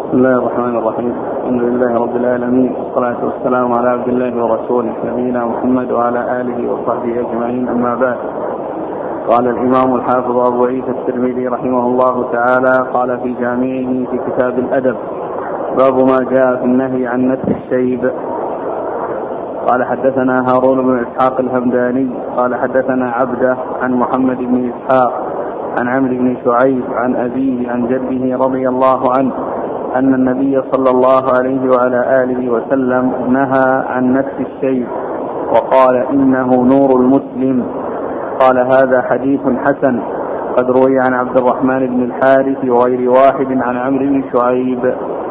بسم الله الرحمن الرحيم. الحمد لله رب العالمين، والصلاة والسلام على عبد الله ورسوله نبينا محمد وعلى آله وصحبه أجمعين، أما بعد. قال الإمام الحافظ أبو عيسى الترمذي رحمه الله تعالى قال في جامعه في كتاب الأدب: باب ما جاء في النهي عن نتف الشيب. قال حدثنا هارون بن إسحاق الهمداني قال حدثنا عبده عن محمد بن إسحاق عن عمرو بن شعيب عن أبيه عن جده رضي الله عنه أن النبي صلى الله عليه وعلى آله وسلم نهى عن نتف الشيب وقال إنه نور المسلم. قال هذا حديث حسن قد روي عن عبد الرحمن بن الحارث وغير واحد عن عمرو بن شعيب.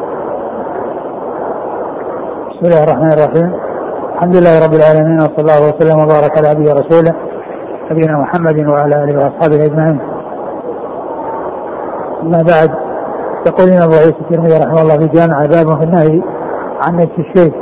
بسم الله الرحمن الرحيم. الحمد لله رب العالمين، وصلى الله وسلم وبارك على عبده ورسوله نبينا محمد وعلى آله وأصحابه أجمعين. أما بعد، يقول لنا أبو عيسى الترمذي رحمه الله في جامع باب في النهي عن نتف الشيب.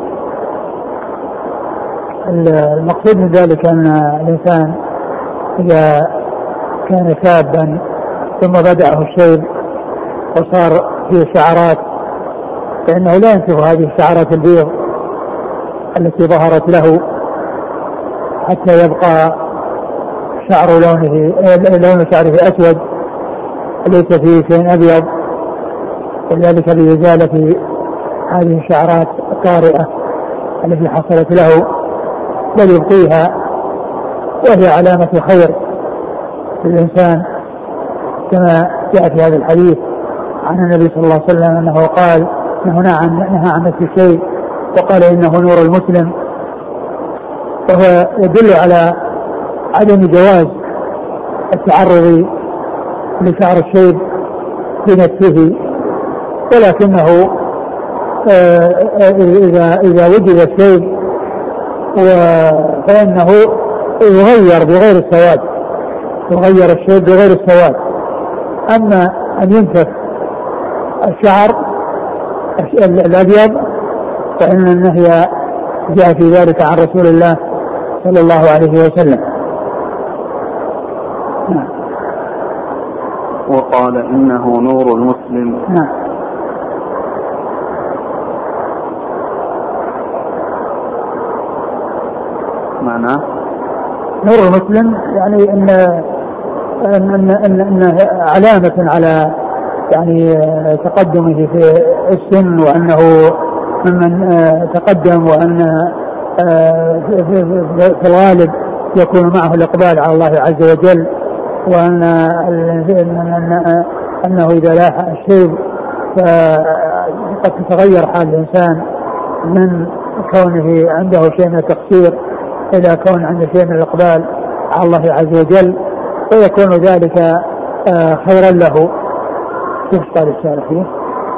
المقصود من ذلك أن الإنسان إذا كان شابا ثم بدأه الشيب وصار فيه شعرات فإنه لا ينتف هذه الشعرات البيض التي ظهرت له حتى يبقى شعر لون شعره أسود ليس فيه شيء أبيض، وذلك لإزالة هذه الشعرات الطارئة التي حصلت له، بل يبقيها، وهي علامة خير للإنسان كما جاء في هذا الحديث عن النبي صلى الله عليه وسلم أنه قال نهى عن نتف الشيب وقال إنه نور المسلم. وهو يدل على عدم جواز التعرض لشعر الشيب بنتفه، ولكنه إذا وجد الشيب فإنه يغير بغير السواد، يغير الشيب بغير السواد. أما أن ينتف الشعر الأبيض فإن النهي جاء في ذلك عن رسول الله صلى الله عليه وسلم. وقال إنه نور المسلم. معناه نور المسلم يعني إن علامة على يعني تقدمه في السن، وأنه ممن تقدم، وأن في الغالب يكون معه الإقبال على الله عز وجل، أنه إذا لاح الشيب فقد تتغير حال الإنسان من كونه عنده شيء من التقصير إلى كون عنده شيء من الإقبال على الله عز وجل، ويكون ذلك خيرا له. كيف قال الشارح فيه؟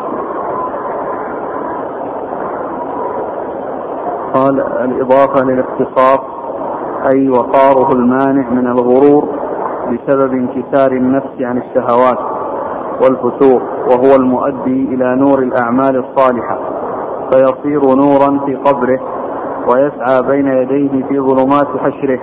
قال الإضافة للاختصاص أي وقاره المانع من الغرور بسبب انكسار النفس عن الشهوات والفسوق، وهو المؤدي إلى نور الأعمال الصالحة، فيصير نورا في قبره ويسعى بين يديه في ظلمات حشره.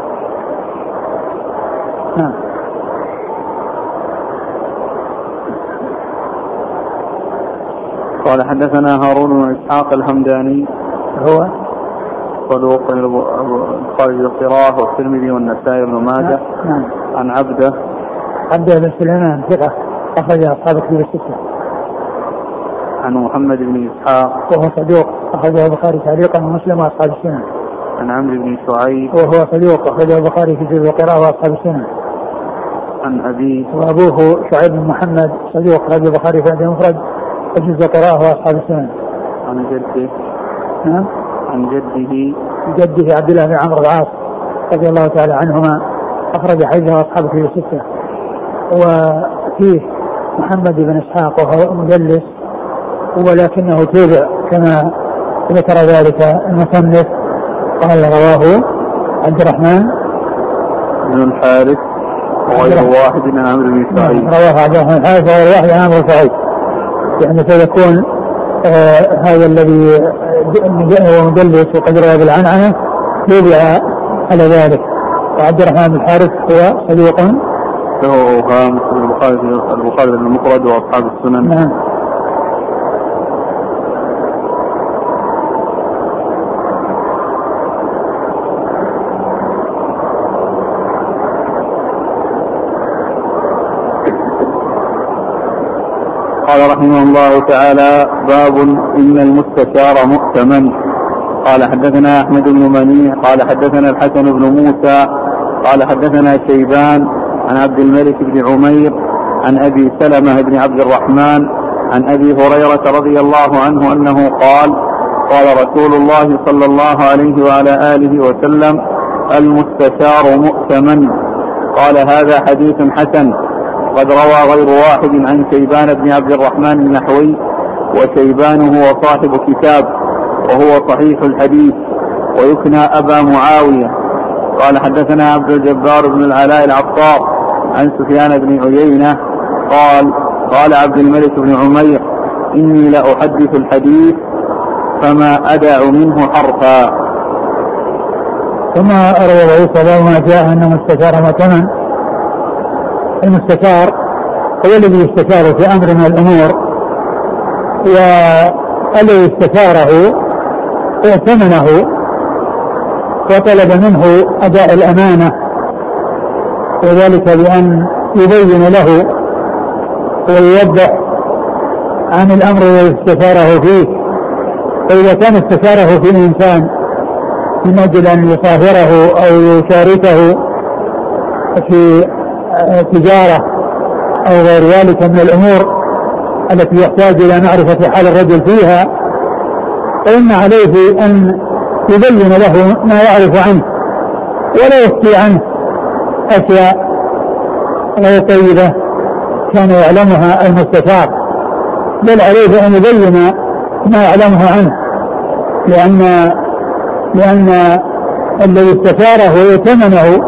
قال حدثنا هارون بن إسحاق الهمداني هو صدوق البخاري القراءة والترمذي والنسائي بن ماجه. عن عبده بن سليمان ثقة أخرج أصحاب كتب الستة. عن محمد بن إسحاق وهو صدوق أخرجه البخاري تعليقا ومسلم وأصحاب السنن. عن عمرو بن شعيب وهو صدوق أخرجه البخاري في جزء القراءة وأصحاب السنن. عن أبيه وأبوه شعيب بن محمد صدوق أخرجه البخاري في المفرد وجزء القراءة وأصحاب السنن. عن جده عن جده عبد الله بن عمرو العاص رضي الله تعالى عنهما أخرج حديثه أصحاب كتب الستة. وفيه محمد بن إسحاق وهو مدلس، ولكنه تابع كما ذكر ذلك المصنف. قال رواه عبد الرحمن بن الحارث وغير واحد عن عمرو بن شعيب. رواه عبد الرحمن الحارث وغير واحد عن عمرو بن شعيب، يعني فيكون هذا الذي هو مدلس وقد روى بالعنعنة تابع على ذلك. وعبد الرحمن بن الحارث هو صديق له أوهام البخاري في المفرد وأصحاب السنن. نعم. قال رحمه الله تعالى: باب إن المستشار مؤتمن. قال حدثنا أحمد بن منيع قال حدثنا الحسن بن موسى قال حدثنا شيبان عن عبد الملك بن عمير عن أبي سلمة بن عبد الرحمن عن أبي هريرة رضي الله عنه أنه قال: قال رسول الله صلى الله عليه وعلى آله وسلم: المستشار مؤتمن. قال: هذا حديث حسن. قد روى غير واحد عن شيبان بن عبد الرحمن النحوي، وشيبان هو صاحب كتاب وهو صحيح الحديث ويكنى أبا معاوية. قال حدثنا عبد الجبار بن العلاء العطار عن سفيان بن عيينة قال عبد الملك بن عمير: إني لأحدث الحديث فما أدع منه حرفا. ثم أروى عيسى ما جاء أن المستشار مؤتمن. المستشار هو الذي يستشار في أمر من الأمور، والذي استشاره ائتمنه وطلب منه أداء الأمانة، وذلك بأن يبين له ويوضح عن الأمر الذي استشاره فيه. فإذا كان استشاره في الإنسان من أجل أن يصاهره أو يشاركه في تجارة أو غير ذلك من الأمور التي يحتاج إلى معرفة حال الرجل فيها، فإن عليه أن يبين له ما يعرف عنه ولا يخفي عنه أشياء غير طيبة كان يعلمها المستشار، بل عليه أن يبين ما يعلمه عنه، لأن الذي استشاره ائتمنه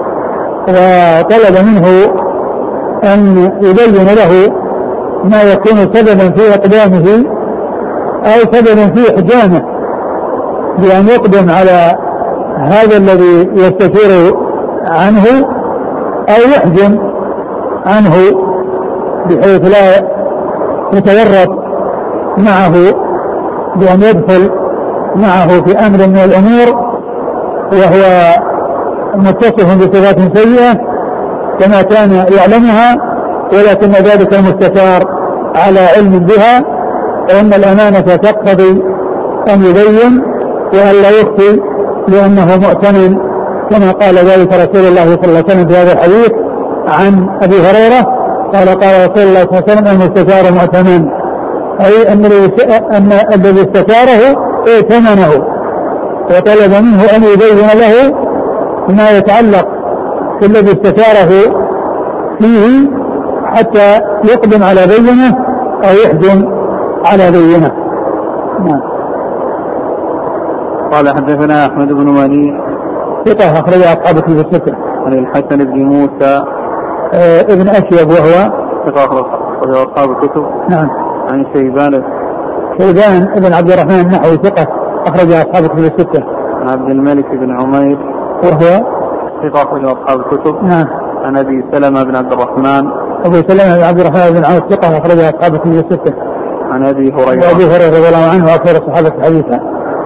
وطلب منه أن يبين له ما يكون سببا في إقدامه أو سببا في إحجامه، بأن يقدم على هذا الذي يستشير عنه أو يحجم عنه بحيث لا يتورط معه بأن يدخل معه في أمر من الأمور وهو متصف بصفات سيئة كما كان يعلمها، ولكن ذلك المستشار على علم بها، فإن الأمانة تقتضي أن يبين وأن لا يخفي لأنه مؤتمن، كما قال ذلك رسول الله صلى الله عليه وسلم في هذا الحديث عن أبي هريرة قال: قال رسول الله صلى الله عليه وسلم: المستشار مؤتمن، أي أن الذي استشاره ائتمنه وطلب منه أن يبين له ما يتعلق بالذي استشاره فيه حتى يقدم على بينه أو يحجم على بينه. قال حدثنا أحمد بن منيع ثقة أخرج أصحاب الكتب الستة. عن الحسن بن موسى ابن أشيب وهو ثقة أخرج أصحاب الكتب. نعم. عن شيبان بن عبد الرحمن النحوي ثقة أخرج أصحاب الكتب الستة. عن عبد الملك بن عمير وهو ثقة أخرج أصحاب الكتب. نعم. عن أبي سلمة بن عبد الرحمن أبو سلمة بن عبد الرحمن بن عوف ثقة أخرج أصحاب الكتب الستة. عن أبي هريرة رضي الله عنه وأكثر الصحابة حديثا.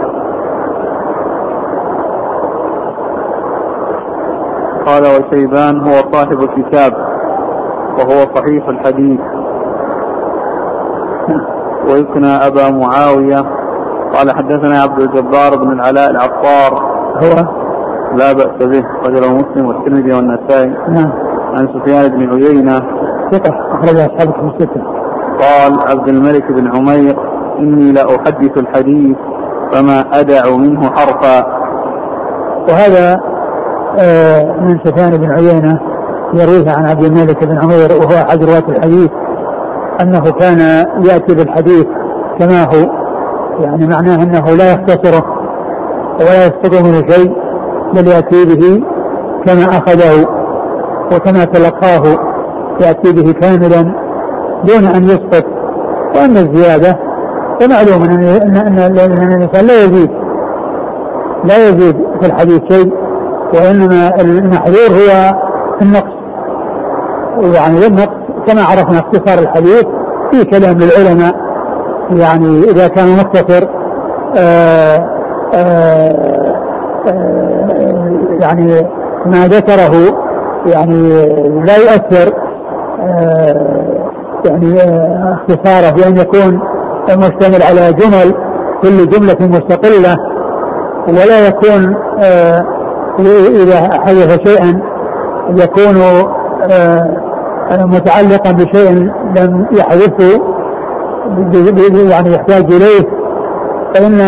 قال: وشيبان هو صاحب الكتاب وهو صحيح الحديث ويكنى أبا معاوية. قال حدثنا عبد الجبار بن العلاء العطار هو لا بأس به، رجله مسلم والترمذي والنسائي. نعم. عن سفيان بن عيينة ثقة أخرج أصحاب الكتب الستة. قال عبد الملك بن عمير: إني لأحدث الحديث فما أدع منه حرفا. وهذا من سفيان بن عيينة يرويه عن عبد الملك بن عمير وهو أحد رواة الحديث أنه كان يأتي بالحديث كما هو، يعني معناه أنه لا يختصره ولا يسقط منه شيء، بل يأتي به كما أخذه وكما تلقاه، يأتي به كاملا دون أن يسقط. وأن الزيادة ومعلوم أن الإنسان لا يزيد في الحديث شيء، وإنما المحذور هو النقص، يعني النقص كما عرفنا اختصار الحديث في كلام للعلماء، يعني إذا كان مختصر يعني ما ذكره يعني لا يؤثر يعني اختصاره بأن يكون مشتمل على جمل كل جملة مستقلة، ولا يكون إذا حدث شيئا يكون متعلقا بشيء لم يحدثه يعني يحتاج إليه، فإن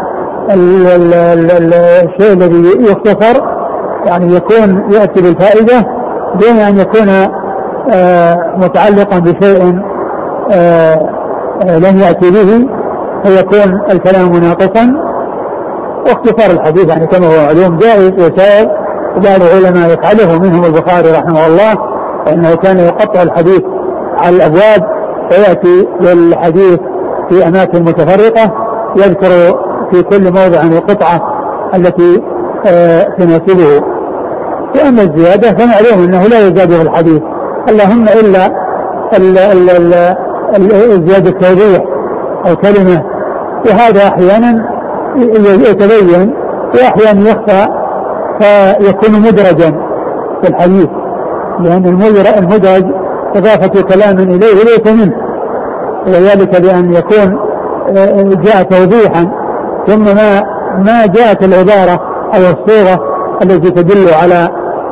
الشيء الذي يختصر يعني يكون يأتي بالفائدة دون أن يكون متعلقا بشيء لم يأتي به فيكون الكلام ناقصا. واختصار الحديث يعني كما هو علوم جائز وسائر، وبعض العلماء يفعله منهم البخاري رحمه الله، فإنه كان يقطع الحديث على الأبواب فيأتي للحديث في أماكن متفرقة يذكر في كل موضع القطعة التي تناسبه. وأما الزيادة فمعلوم أنه لا يزاد في الحديث، اللهم إلا الزيادة التوضيح أو كلمة، وهذا أحيانا يتبين وأحيانا يخفى فيكون مدرجا في الحديث، لأن المدرج إضافة كلام إليه ليس منه، وذلك بأن يكون جاء توضيحا ثم ما جاءت العبارة أو الصورة التي تدل على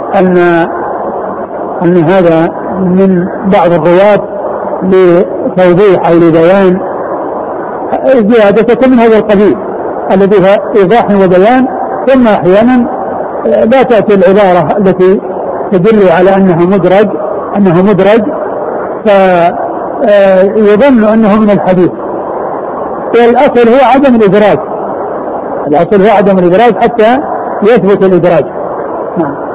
أن هذا من بعض الرواة لتوضيح أو لبيان زيادة تكون من هذا القبيل الذي هو إيضاح وبيان، ثم أحيانا لا تأتي العبارة التي تدل على أنه مدرج فيظن أنه من الحديث. والأصل هو عدم الإدراج، الأصل هو عدم الإدراج حتى يثبت الإدراج. نعم.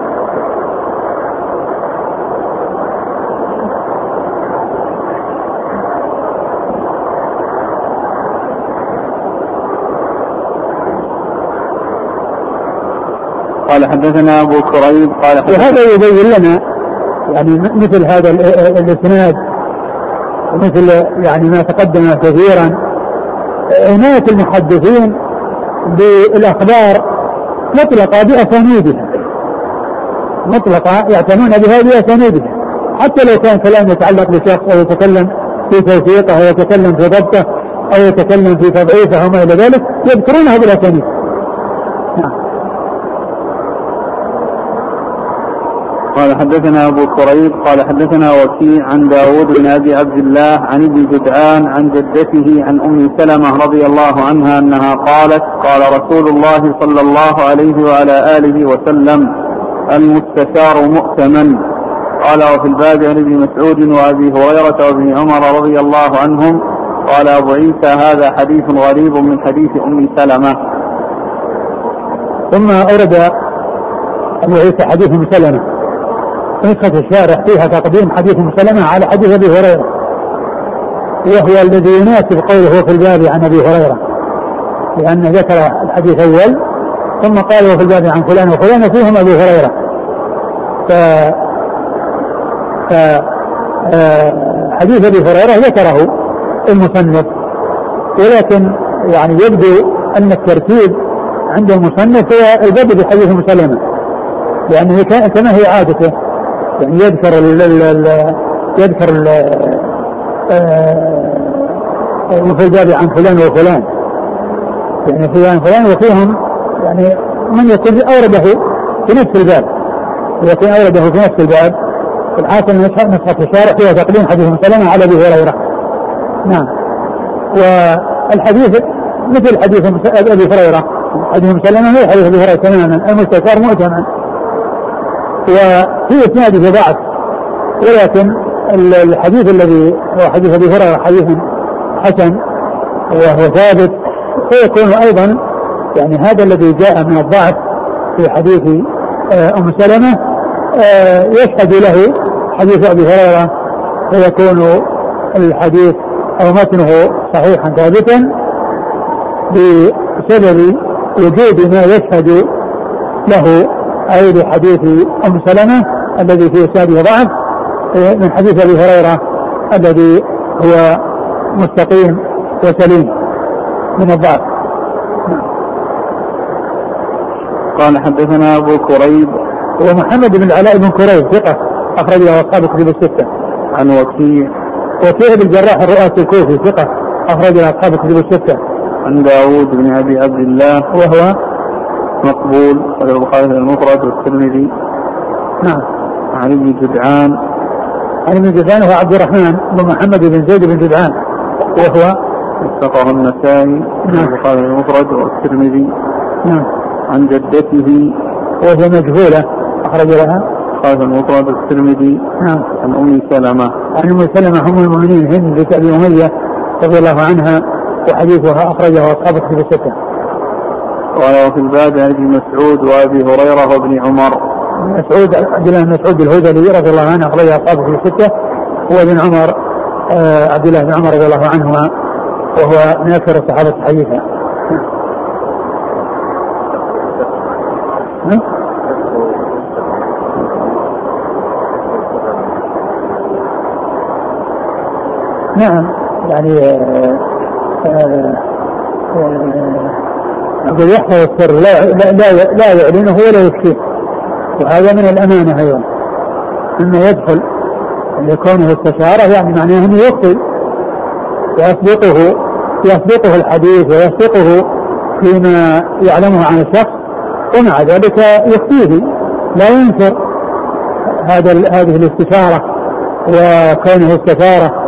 قال حدثنا أبو كريب قال وهذا يبين لنا يعني مثل هذا الإسناد ومثل يعني ما تقدم كثيرا عناية المحدثين بالأخبار مطلقة بأسانيدها، مطلقة يعتنون بها بأسانيدها، حتى لو كان كلام يتعلق بشخص أو يتكلم في توثيقه أو يتكلم في ضبطه أو يتكلم في تضعيفه وما إلى ذلك يذكرونها بالأسانيد. قال حدثنا أبو كريب قال حدثنا وكيع عن داود بن أبي عبد الله عن ابن جدعان عن جدته عن أم سلمة رضي الله عنها أنها قالت قال رسول الله صلى الله عليه وعلى آله وسلم المستشار مؤتمن. قال وفي الباب عن ابن مسعود وأبي هريرة وابن عمر رضي الله عنهم. قال أبو عيسى هذا حديث غريب من حديث أم سلمة. ثم أورد أبو عيسى حديث أم سلمة، نسخة الشارح فيها تقديم حديث أم سلمة على حديث أبي هريرة، وهو الذي يناسب قوله في الباب عن أبي هريرة، لأن ذكر الحديث الأول ثم قال وفي الباب عن فلان وفلان فيهم أبي هريرة. حديث أبي هريرة ذكره المصنف، ولكن يعني يبدو أن الترتيب عند المصنف هو البدء بحديث أم سلمة، لأنه كما هي عادته يعني يذكر وفي الباب عن فلان وفلان، يعني فلان فلان وفيهم يعني من يكون أورده في نفس الباب، ويكون أورده في نفس الباب. الحاصل نسخة الشارع فيها تقديم حديث أم سلمة على أبي هريرة. نعم. والحديث مثل حديث أبي هريرة، حديث أم سلمة هو حديث أبي هريرة تماما، المستشار مؤتمن، وفي إسناده ضعف، ولكن الحديث الذي هو حديث أبي هريرة حديث حسن وهو ثابت، فيكون أيضا يعني هذا الذي جاء من الضعف في حديث أم سلمة يشهد له حديث أبي هريرة، فيكون الحديث أو متنه صحيحا ثابتا بسبب وجود ما يشهد له أي لحديث أم سلمة الذي فيه إسناده ضعف من حديث أبي هريرة الذي هو مستقيم وسليم من الضعف. قال حدثنا أبو كريب ومحمد بن العلاء بن كريب ثقة أخرج له أصحاب كتب الستة. عن وكيع وفيه بالجراح الرؤاسي الكوفي ثقة أخرج أصحاب الكتب الستة. عن داود بن أبي عبد الله وهو مقبول وله البخاري المفرد والترمذي. نعم. عن ابن جدعان. عن ابن جدعان هو عبد الرحمن بن محمد بن زيد بن جدعان وهو وثقه النسائي وله البخاري المفرد والترمذي. نعم. عن جدته وهي مجهولة أخرج لها البخاري المفرد والترمذي. نعم. عن أم سلمة. عن أم سلمة أم المؤمنين هند بنت أبي أمية رضي الله عنها وحديثها أخرجه أصحاب الكتب الستة. قال وفي الباب عن ابن مسعود وأبي هريرة وابن عمر. مسعود عبد الله بن مسعود الهذلي رضي الله عنه أخرجه أصحاب الكتب الستة. وابن عمر عبد الله بن عمر رضي الله عنهما وهو من أكثر الصحابة حديثا. نعم يعني أقول يحفظ السر لا يعلنه ولا يكفيه، وهذا من الأمانة أيضا أنه يدخل لكونه استشارة يعني معناه أنه يخطئ يسبقه الحديث ويسبقه فيما يعلمه عن الشخص، ومع ذلك يخطيه لا ينكر هذه الاستشارة وكونه استشارة.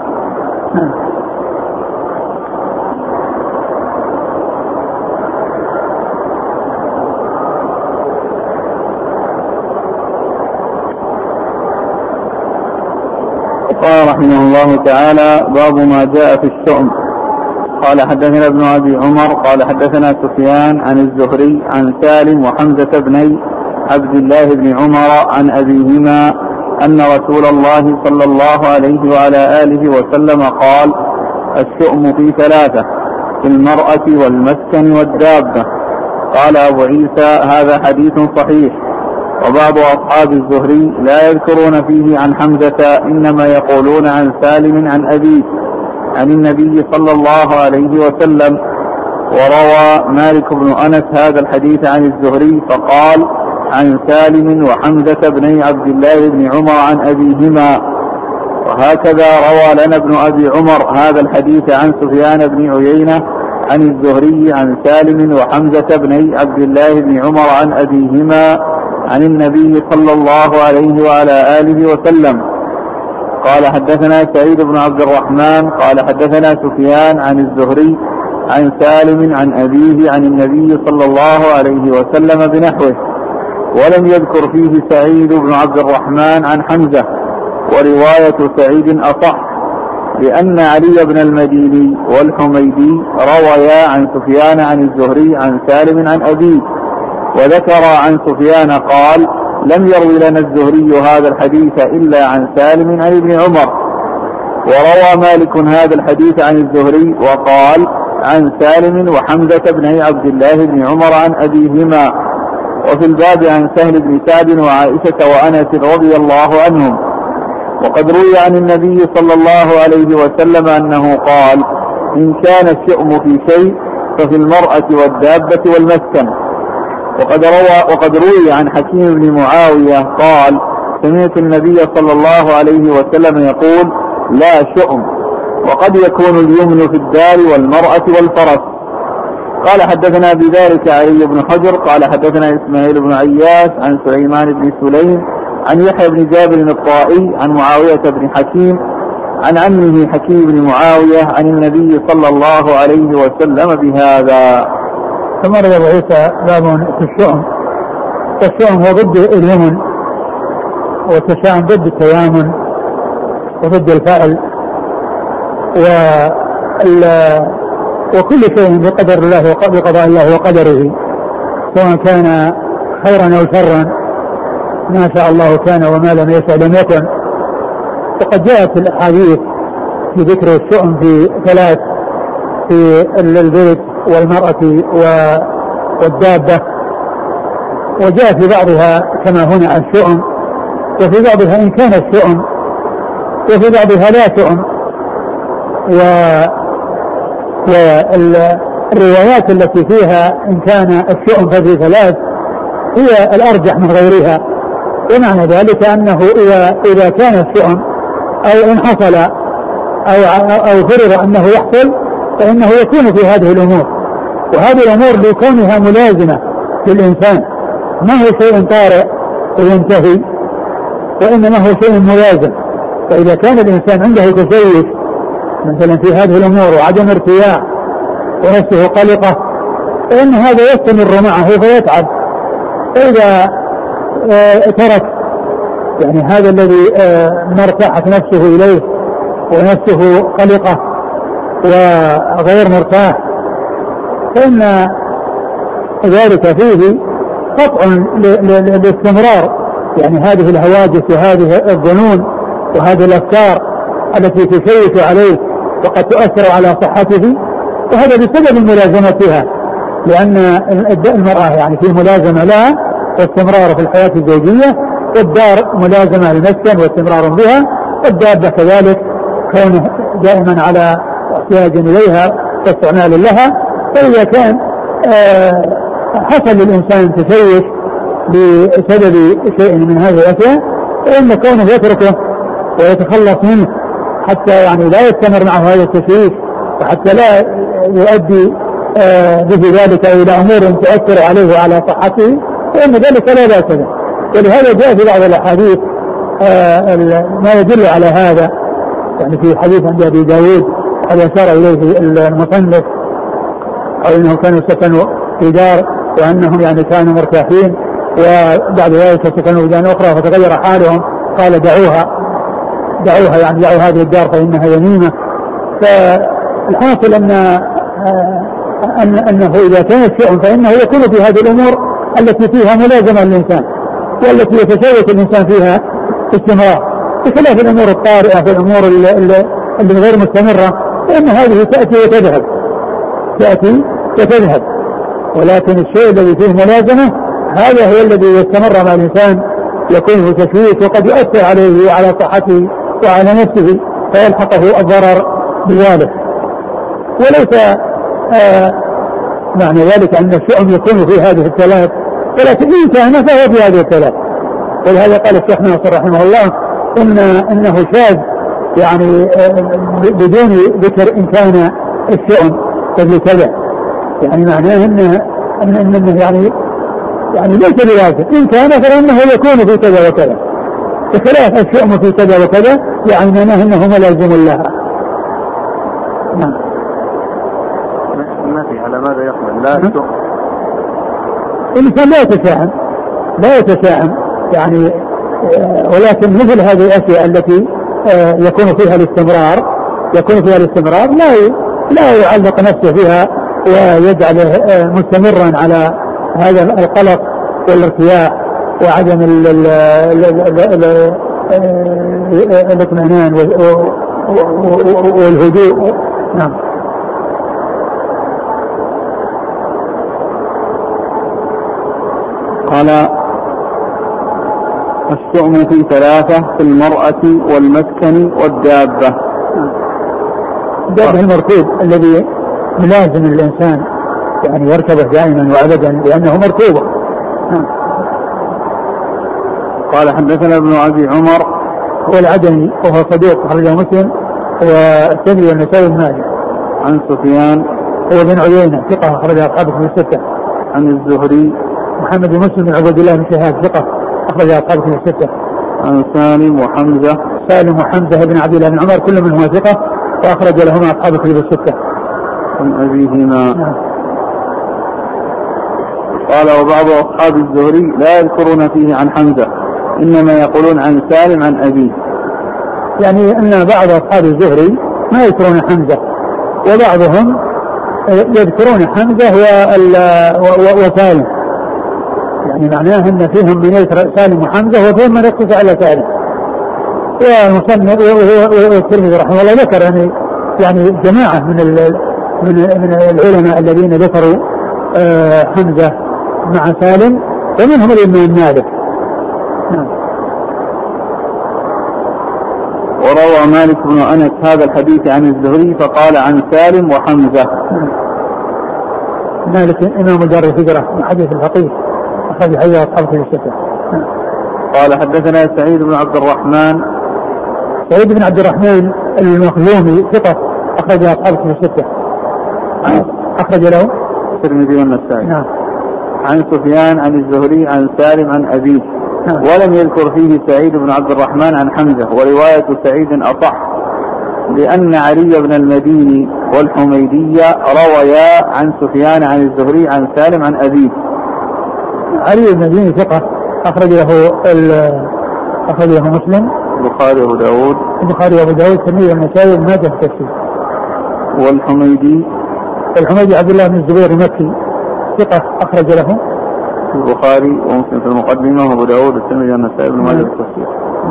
قال رحمه الله تعالى باب ما جاء في الشؤم. قال حدثنا ابن أبي عمر قال حدثنا سفيان عن الزهري عن سالم وحمزة بني عبد الله بن عمر عن أبيهما أن رسول الله صلى الله عليه وعلى آله وسلم قال الشؤم في ثلاثة: في المرأة والمسكن والدابة. قال أبو عيسى هذا حديث صحيح. وبعض أصحاب الزهري لا يذكرون فيه عن حمزة، إنما يقولون عن سالم عن أبيه عن النبي صلى الله عليه وسلم. وروى مالك بن أنس هذا الحديث عن الزهري فقال عن سالم وحمزة بن عبد الله بن عمر عن أبيهما. وهكذا روى لنا ابن أبي عمر هذا الحديث عن سفيان بن عيينة عن الزهري عن سالم وحمزة بن عبد الله بن عمر عن أبيهما عن النبي صلى الله عليه وعلى آله وسلم. قال حدثنا سعيد بن عبد الرحمن قال حدثنا سفيان عن الزهري عن سالم عن أبيه عن النبي صلى الله عليه وسلم بنحوه، ولم يذكر فيه سعيد بن عبد الرحمن عن حمزة. ورواية سعيد أصح، لأن علي بن المديني والحميدي رويا عن سفيان عن الزهري عن سالم عن أبيه، وذكر عن سفيان قال لم يروي لنا الزهري هذا الحديث إلا عن سالم عن ابن عمر. وروى مالك هذا الحديث عن الزهري وقال عن سالم وحمزة بن عبد الله بن عمر عن أبيهما. وفي الباب عن سهل بن سعد وعائشة وأنس رضي الله عنهم. وقد روي عن النبي صلى الله عليه وسلم أنه قال إن كان الشؤم في شيء ففي المرأة والدابة والمسكن. وقد روي عن حكيم بن معاوية قال سمعت النبي صلى الله عليه وسلم يقول لا شؤم، وقد يكون اليمن في الدار والمرأة والفرس. قال حدثنا بذلك علي بن حجر قال حدثنا إسماعيل بن عياش عن سليمان بن سليم عن يحيى بن جابر الطائي عن معاوية بن حكيم عن عمه حكيم بن معاوية عن النبي صلى الله عليه وسلم بهذا. ثم روى أبو عيسى باب في الشؤم. والشؤم هو ضد اليمن، والتشاؤم ضد التيامن وضد الفعل، وكل شيء بقدر الله وبقضاء الله وقدره، سواء كان خيرا أو شرا، ما شاء الله كان وما لم يشاء لم يكن. وقد جاءت الأحاديث في ذكر الشؤم في ثلاث: في البيت والمرأة والدابة. وجاء في بعضها كما هنا الشؤم، وفي بعضها إن كان الشؤم، وفي بعضها لا شؤم. والروايات التي فيها إن كان الشؤم ففي ثلاث هي الأرجح من غيرها. ومعنى ذلك أنه إذا كان الشؤم أو إن حصل أو فرض أنه يحصل فإنه يكون في هذه الأمور. وهذه الأمور لكونها ملازمة للإنسان ما هو شيء طارئ وينتهي، وإنما هو شيء ملازم. فإذا كان الإنسان عنده تشوش مثلا في هذه الأمور وعدم ارتياح ونفسه قلقة فإن هذا يستمر معه فيتعب. فإذا ترك يعني هذا الذي ما ارتاحت نفسه إليه ونفسه قلقة وغير مرتاح فإن ذلك فيه قطع للاستمرار، يعني هذه الهواجس وهذه الظنون وهذه الأفكار التي تشوش عليه وقد تؤثر على صحته، وهذا بسبب ملازمتها، لأن المرأة يعني في ملازمة لها واستمرار في الحياة الزوجية، والدار ملازمة للمسكن واستمرار بها، والدابة كذلك كونه دائما على احتياج إليها واستعمال لها. فإذا كان حصل للإنسان تشوش بسبب شيء من هذه الأشياء فإن كونه يتركه ويتخلص منه حتى يعني لا يستمر معه هذا التشويش، وحتى لا يؤدي به ذلك إلى أمور تؤثر عليه وعلى صحته، فإن ذلك لا بأس به. ولهذا جاء في بعض الأحاديث ما يدل على هذا، يعني في حديث عند أبي داود قد أشار إليه المصنف، أو أنه كانوا سكنوا في دار وأنهم يعني كانوا مرتاحين، وبعد ذلك سكنوا في دار أخرى فتغير حالهم، قال دعوها يعني دعوا هذه الدار فإنها يميمة. فالحاصل أنه إذا كان الشيء فإنه يكون في هذه الأمور التي فيها ملازمة للإنسان والتي يتشوش الإنسان فيها استمرار، بخلاف الأمور الطارئة في الأمور اللي غير مستمرة، فإن هذه تأتي وتذهب. ولكن الشيء الذي فيه ملازمة هذا هو الذي يستمر مع الإنسان يكون في تشويش وقد يؤثر عليه وعلى صحته وعلى نفسه فيلحقه الضرر بذلك. وليس معنى ذلك أن الشؤم يكون في هذه الثلاث، ولكن إن كان فهو في هذه الثلاث. ولهذا قال الشيخ ناصر رحمه الله إنه شاذ يعني بدون ذكر إن كان الشؤم قبل كذا، يعني معناه إنه يعني ليس بلازم، إن كان فإنه يكون في كذا وكذا، بخلاف الشؤم في كذا وكذا يعني معناه إنه ملازم لها. نعم. النفي على ماذا يقبل؟ لا الشؤم الإنسان لا يتشائم يعني، ولكن مثل هذه الأشياء التي يكون فيها الاستمرار لا يعلق نفسه فيها ويجعله مستمرا على هذا القلق والارتياح وعدم الاطمئنان والهدوء. نعم. قال الشؤم في ثلاثة: في المرأة والمسكن والدابة. الدابة المركوب الذي ملازم الإنسان يعني يركبه دائما وأبدا لأنه مركوبه. قال حدثنا ابن أبي عمر هو العدني وهو صدوق أخرجه مسلم والترمذي والنسائي بن ماجه. عن سفيان هو بن عيينة ثقة أخرج أصحابه في الستة. عن الزهري محمد بن مسلم بن عبد الله بن شهاب ثقة أخرج أصحابه في الستة. عن سالم وحمزة بن عبد الله بن عمر كل منهما ثقة وأخرج لهما أصحابه في الستة. عن أبيهما. قال وبعض أصحاب الزهري لا يذكرون فيه عن حمزة، إنما يقولون عن سالم عن أبيه. يعني أن بعض أصحاب الزهري ما يذكرون حمزة، وبعضهم يذكرون حمزة وسالم، يعني معناه أن فيهم من يذكر سالم وحمزة وفيهم من يقصد على سالم. والترمذي رحمه الله ذكر يعني جماعة من العلماء الذين ذكروا حمزة مع سالم، ومنهم الإمام مالك. وروى مالك بن أنس هذا الحديث عن الزهري فقال عن سالم وحمزة. مالك إمام دار الهجرة من حديث الفقيه أخذ حديث أصحابه في الستة. قال حدثنا سعيد بن عبد الرحمن سعيد بن عبد الرحمن المخزومي ثقة أخرج أصحاب الكتب الستة. أخرج له الترمذي والنسائي. نعم. عن سفيان عن الزهري عن سالم عن أبيه. نعم. ولم يذكر فيه سعيد بن عبد الرحمن عن حمزة، ورواية سعيد أصح، لأن علي بن المديني والحميدية رويا عن سفيان عن الزهري عن سالم عن أبيه. علي بن المديني ثقة أخرج له مسلم البخاري وأبو داود. البخاري وأبو داود والترمذي والنسائي وابن ماجه في التفسير. والحميدي عبد الله بن الزبير المكي ثقة أخرج له البخاري ومسلم في المقدمة وأبو داود والترمذي والنسائي وابن ماجه في التفسير.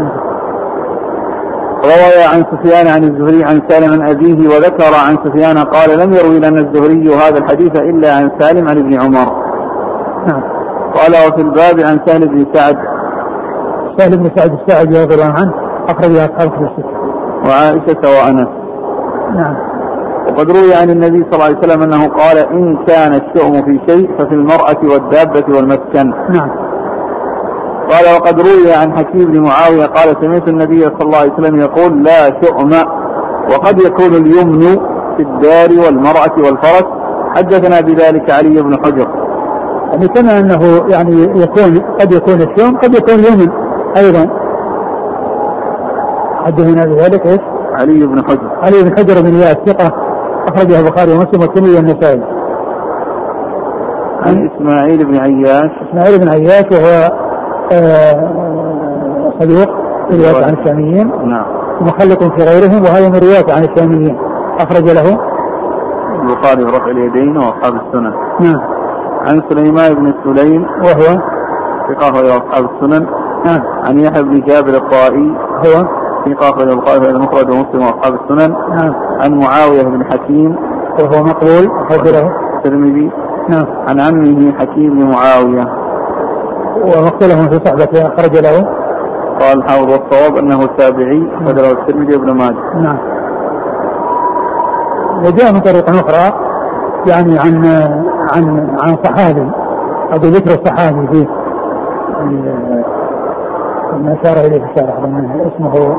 روى عن سفيان عن الزهري عن سالم عن أبيه. وذكر عن سفيان قال لم يروي لنا الزهري هذا الحديث إلا عن سالم عن ابن عمر. نعم. قال وفي الباب عن سهل بن سعد الساعدي رضي الله عنه أخرج أصحاب الكتب الستة. وعائشة وأنس. نعم. وقد روي عن النبي صلى الله عليه وسلم أنه قال إن كان الشؤم في شيء ففي المرأة والدابة والمسكن. نعم. قال وقد روي عن حكيم بن معاوية قال سمعت النبي صلى الله عليه وسلم يقول لا شؤم، وقد يكون اليمن في الدار والمرأة والفرس. حدثنا بذلك علي بن حجر. يعني كما أنه يعني قد يكون الشؤم قد يكون اليمن أيضا. حدثنا بذلك إيش؟ علي بن حجر بن إياس ثقة أخرجه البخاري ومسلم والترمذي والنسائي. عن إسماعيل بن عياش وهو صدوق في رواية عن الشاميين. نعم. ومخلق في غيرهم، وهذا من رواية عن الشاميين. أخرج له البخاري رفع اليدين وأصحاب السنن. نعم. عن سليمان بن سليم وهو ثقة أخرج أصحاب السنن. نعم. عن يحيى بن جابر الطائي هو ثقة أخرج البخاري المفرد ومسلم وأصحاب السنن. نعم. عن معاوية بن حكيم وهو مقبول أخرج له الترمذي. نعم. عن عمه حكيم بن معاوية ومختلف في صحبته أخرج له. قال الحافظ والصواب أنه تابعي أخرج له الترمذي وابن ماجه. نعم. وجاء من طريق أخرى يعني عن صحابي، هذا ذكر الصحابي فيه ما أشار إليه في الشارع اسمه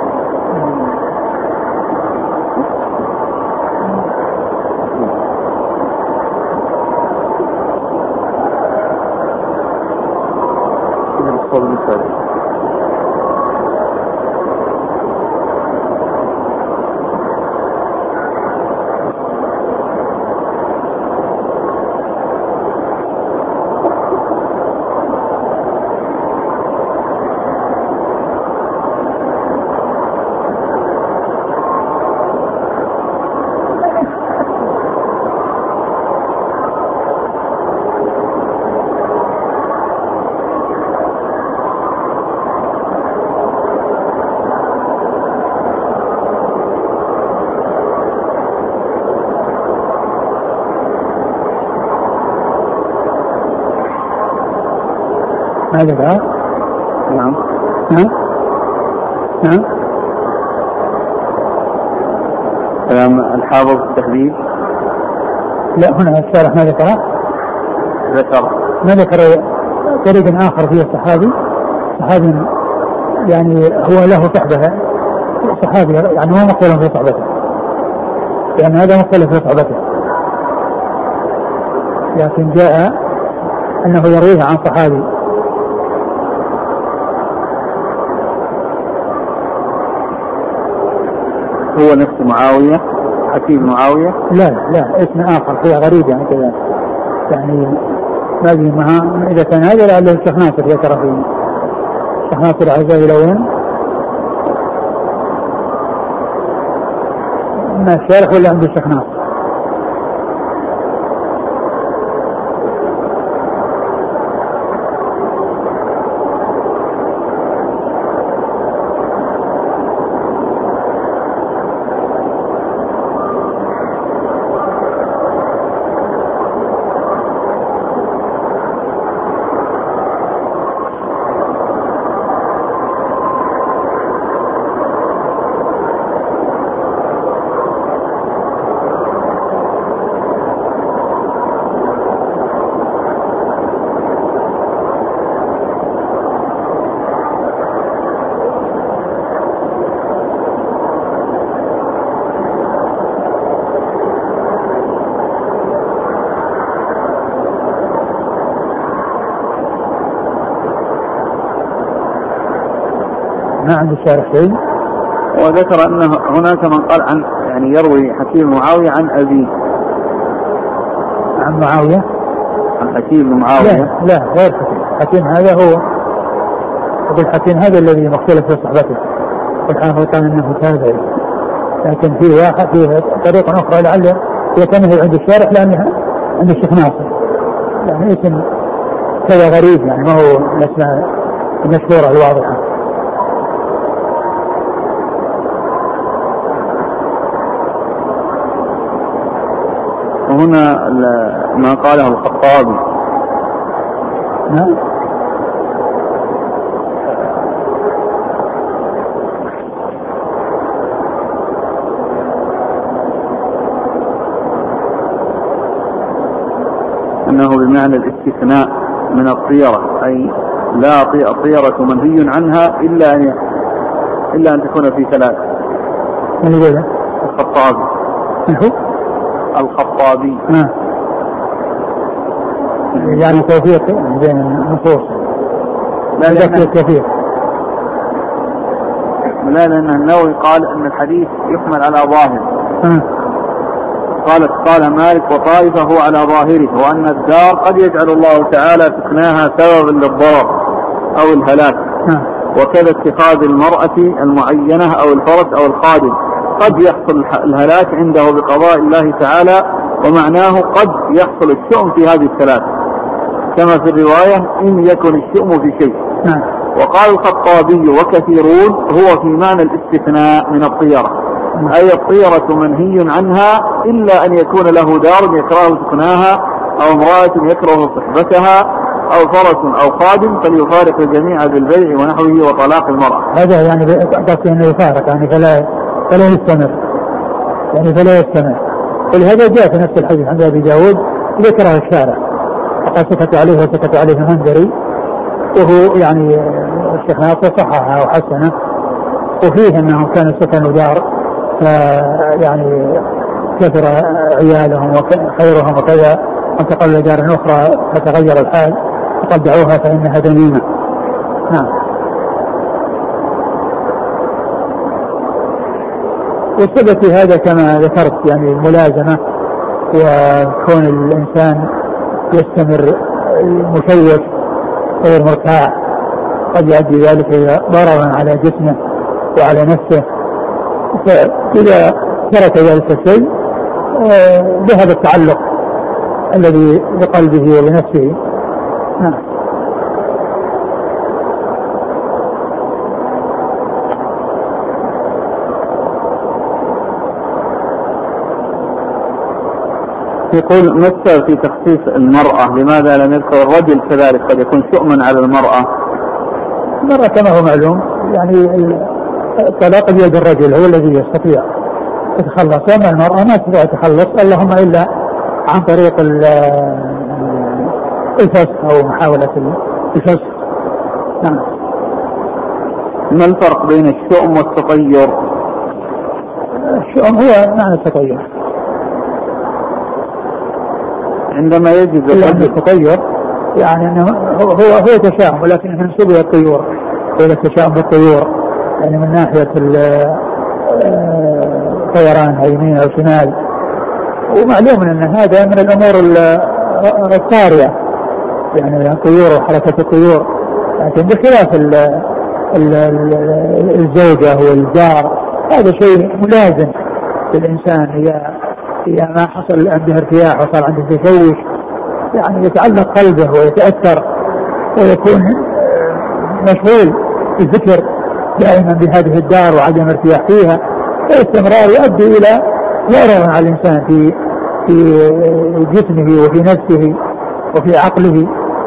هذا بقى. نعم. كلام الحافظ التحديد. لا هنا الشارح ما ذكر طريق آخر فيه صحابي يعني هو له صحبة صحابي يعني هو مختلف في صحبته، لأن هذا مختلف في صحبته، لكن جاء أنه يرويه عن صحابي. هو نفس معاوية حكيم معاوية؟ لا اسم آخر فيها غريب يعني كذا، يعني ما بي معها. إذا كان هذا لعله الشيخ ناصر ذكر فيه، الشيخ ناصر عزائي الأول ما الشارح ولا عند الشيخ ناصر؟ ما عند الشارح شيء. وذكر أن هناك من قال عن يعني يروي حكيم معاوية عن أبيه. عن معاوية؟ عن حكيم معاوية؟ لا غير حكيم هذا هو الحكيم هذا الذي مختلف في صحبته، والحافظ قال انه تابعي، لكن في واحد في طريقة أخرى لعل يتنهي عند الشارح لأنها عند الشيخ ناصر، يعني اسم كذا غريب يعني ما هو الأسماء المشهورة الواضحة. وهنا ما قاله الخطابي أنه بمعنى الاستثناء من الطيرة، أي لا طيرة منهي عنها إلا أن تكون في ثلاث. من هو الخطابي؟ الخطابي يعني توفيق بين النصوص، لا ذكر كثير. لا، لأن النووي قال أن الحديث يحمل على ظاهر. قال مالك وطائفة هو على ظاهره، وأن الدار قد يجعل الله تعالى سكناها سببا للضرر أو الهلاك، وكذا اتخاذ المرأة المعينة أو الفرس أو الخادم قد يحصل الهلاك عنده بقضاء الله تعالى، ومعناه قد يحصل الشؤم في هذه الثلاث، كما في الرواية إن يكن الشؤم في شيء. وقال الخطابي وكثيرون هو في معنى الاستثناء من الطيرة، أي الطيرة منهي عنها إلا أن يكون له دار يكره سكناها، أو امرأة يكره صحبتها، أو فرس أو خادم فليفارق الجميع بالبيع ونحوه وطلاق المرأة. هذا يعني قصدي أنه يفارق، يعني فلا يستمر. ولهذا جاء في نفس الحديث عند أبي داود ذكره الشارع فقد سكت عليه وسكت عليه المنذري، وهو يعني الشيخ ناصر صححه وحسنه، وفيه أنهم كانوا سكنوا دار يعني كثر عيالهم وخيرهم وكذا، وانتقلوا دار أخرى فتغير الحال فقد دعوها فإنها ذميمة. والسبب في هذا كما ذكرت يعني الملازمة، وكون الإنسان يستمر مشوش غير مرتاح قد يؤدي ذلك إلى ضررا على جسمه وعلى نفسه، فإذا ترك ذلك الشيء ذهب التعلق الذي بقلبه وبنفسه. يقول مثل في تخصيص المرأة لماذا لم يذكر الرجل كذلك؟ قد يكون شؤما على المرأة. المرأة كما هو معلوم يعني الطلاق بيد الرجل هو الذي يستطيع يتخلص، أما المرأة ما تستطيع تتخلص اللهم إلا عن طريق الفسخ أو محاولة الفسخ. ما الفرق بين الشؤم والتطير؟ الشؤم هو معنى التطير، عندما يجد التطير يعني أنه هو تشاؤم، ولكن منسوب إلى الطيور، ولا تشاؤم بالطيور يعني من ناحية طيران يمين أو شمال. ومعلوم أن هذا من الأمور الطارئة يعني الطيور وحركة الطيور، لكن بخلاف الزوجة والجار هذا شيء ملازم للإنسان. إذا ما حصل عنده ارتياح وصار عنده تشوش يعني يتعلق قلبه ويتأثر ويكون مشغول بالفكر دائما بهذه الدار وعدم ارتياح فيها، فالاستمرار يؤدي إلى ضرر على الإنسان في جسمه وفي نفسه وفي عقله.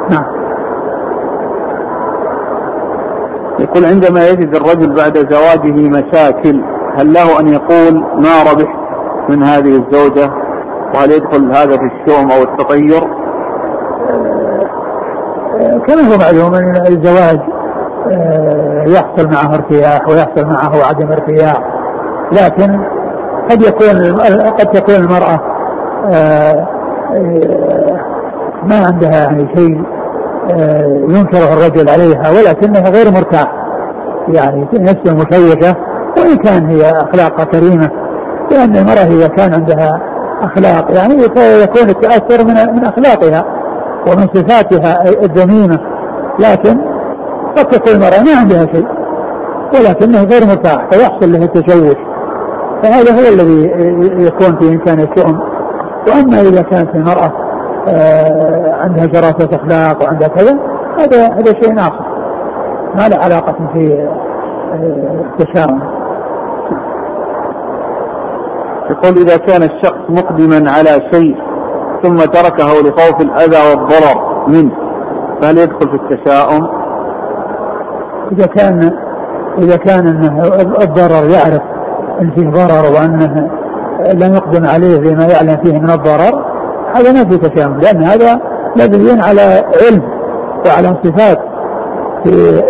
يقول عندما يجد الرجل بعد زواجه مشاكل هل له أن يقول ما ربحت من هذه الزوجة، وهل يدخل هذا في الشؤم أو التطير؟ كما هو معلوم أن الزواج يحصل معه ارتياح ويحصل معه عدم ارتياح، لكن قد تكون المرأة ما عندها يعني شيء ينكره الرجل عليها، ولكنها غير مرتاح يعني نفسه مشوشة، وإن كان هي أخلاق كريمة، لأن المرأة إذا كان عندها أخلاق يعني يكون التأثر من أخلاقها ومن صفاتها الذميمة، لكن قد تكون المرأة ما عندها شيء ولكنه غير مرتاح فيحصل له التشوش، فهذا هو الذي يكون في إمكان الشؤم. وأما إذا كانت المرأة عندها شراسة أخلاق وعندها كذا، هذا شيء آخر ما له علاقة في التشاؤم. يقول إذا كان الشخص مقدما على شيء ثم تركه لخوف الأذى والضرر منه فهل يدخل في التشاؤم؟ إذا كان أنه الضرر يعرف أن فيه ضرر وأنه لم يقدم عليه بما يعلم فيه من الضرر، هذا ما فيه تشاؤم، لأن هذا مبني على علم وعلى صفات في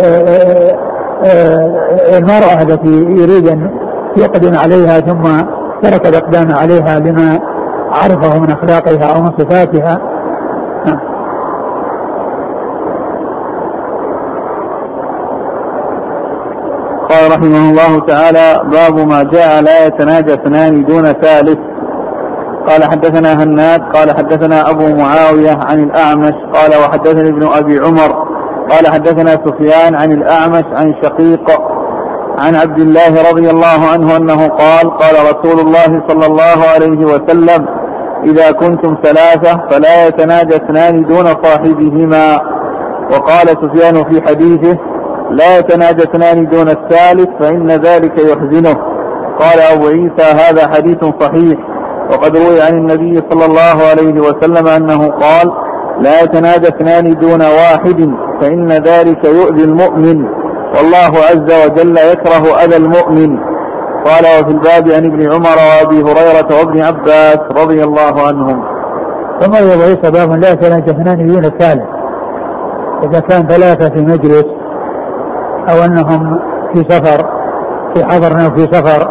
المرأة التي يريد أن يقدم عليها ثم ترك الإقدام عليها لما عرفه من أخلاقها أو من صفاتها. قال رحمه الله تعالى: باب ما جاء لا يتناجى اثنان دون ثالث. قال حدثنا هناد قال حدثنا أبو معاوية عن الأعمش قال وحدثني ابن أبي عمر قال حدثنا سفيان عن الأعمش عن شقيق عن عبد الله رضي الله عنه أنه قال: قال رسول الله صلى الله عليه وسلم: إذا كنتم ثلاثة فلا يتناجى اثنان دون صاحبهما. وقال سفيان في حديثه: لا يتناجى اثنان دون الثالث فإن ذلك يحزنه. قال أبو عيسى: هذا حديث صحيح، وقد روي عن النبي صلى الله عليه وسلم أنه قال: لا يتناجى اثنان دون واحد فإن ذلك يؤذي المؤمن، والله عز وجل يكره أذى المؤمن. قال: وفي الباب عن ابن عمر وأبي هريرة وابن عباس رضي الله عنهم. ثم أبو عيسى: باب لا يتناجى اثنان دون الثالث. إذا كان ثلاثة في مجلس أو أنهم في سفر، في حضر أو في سفر،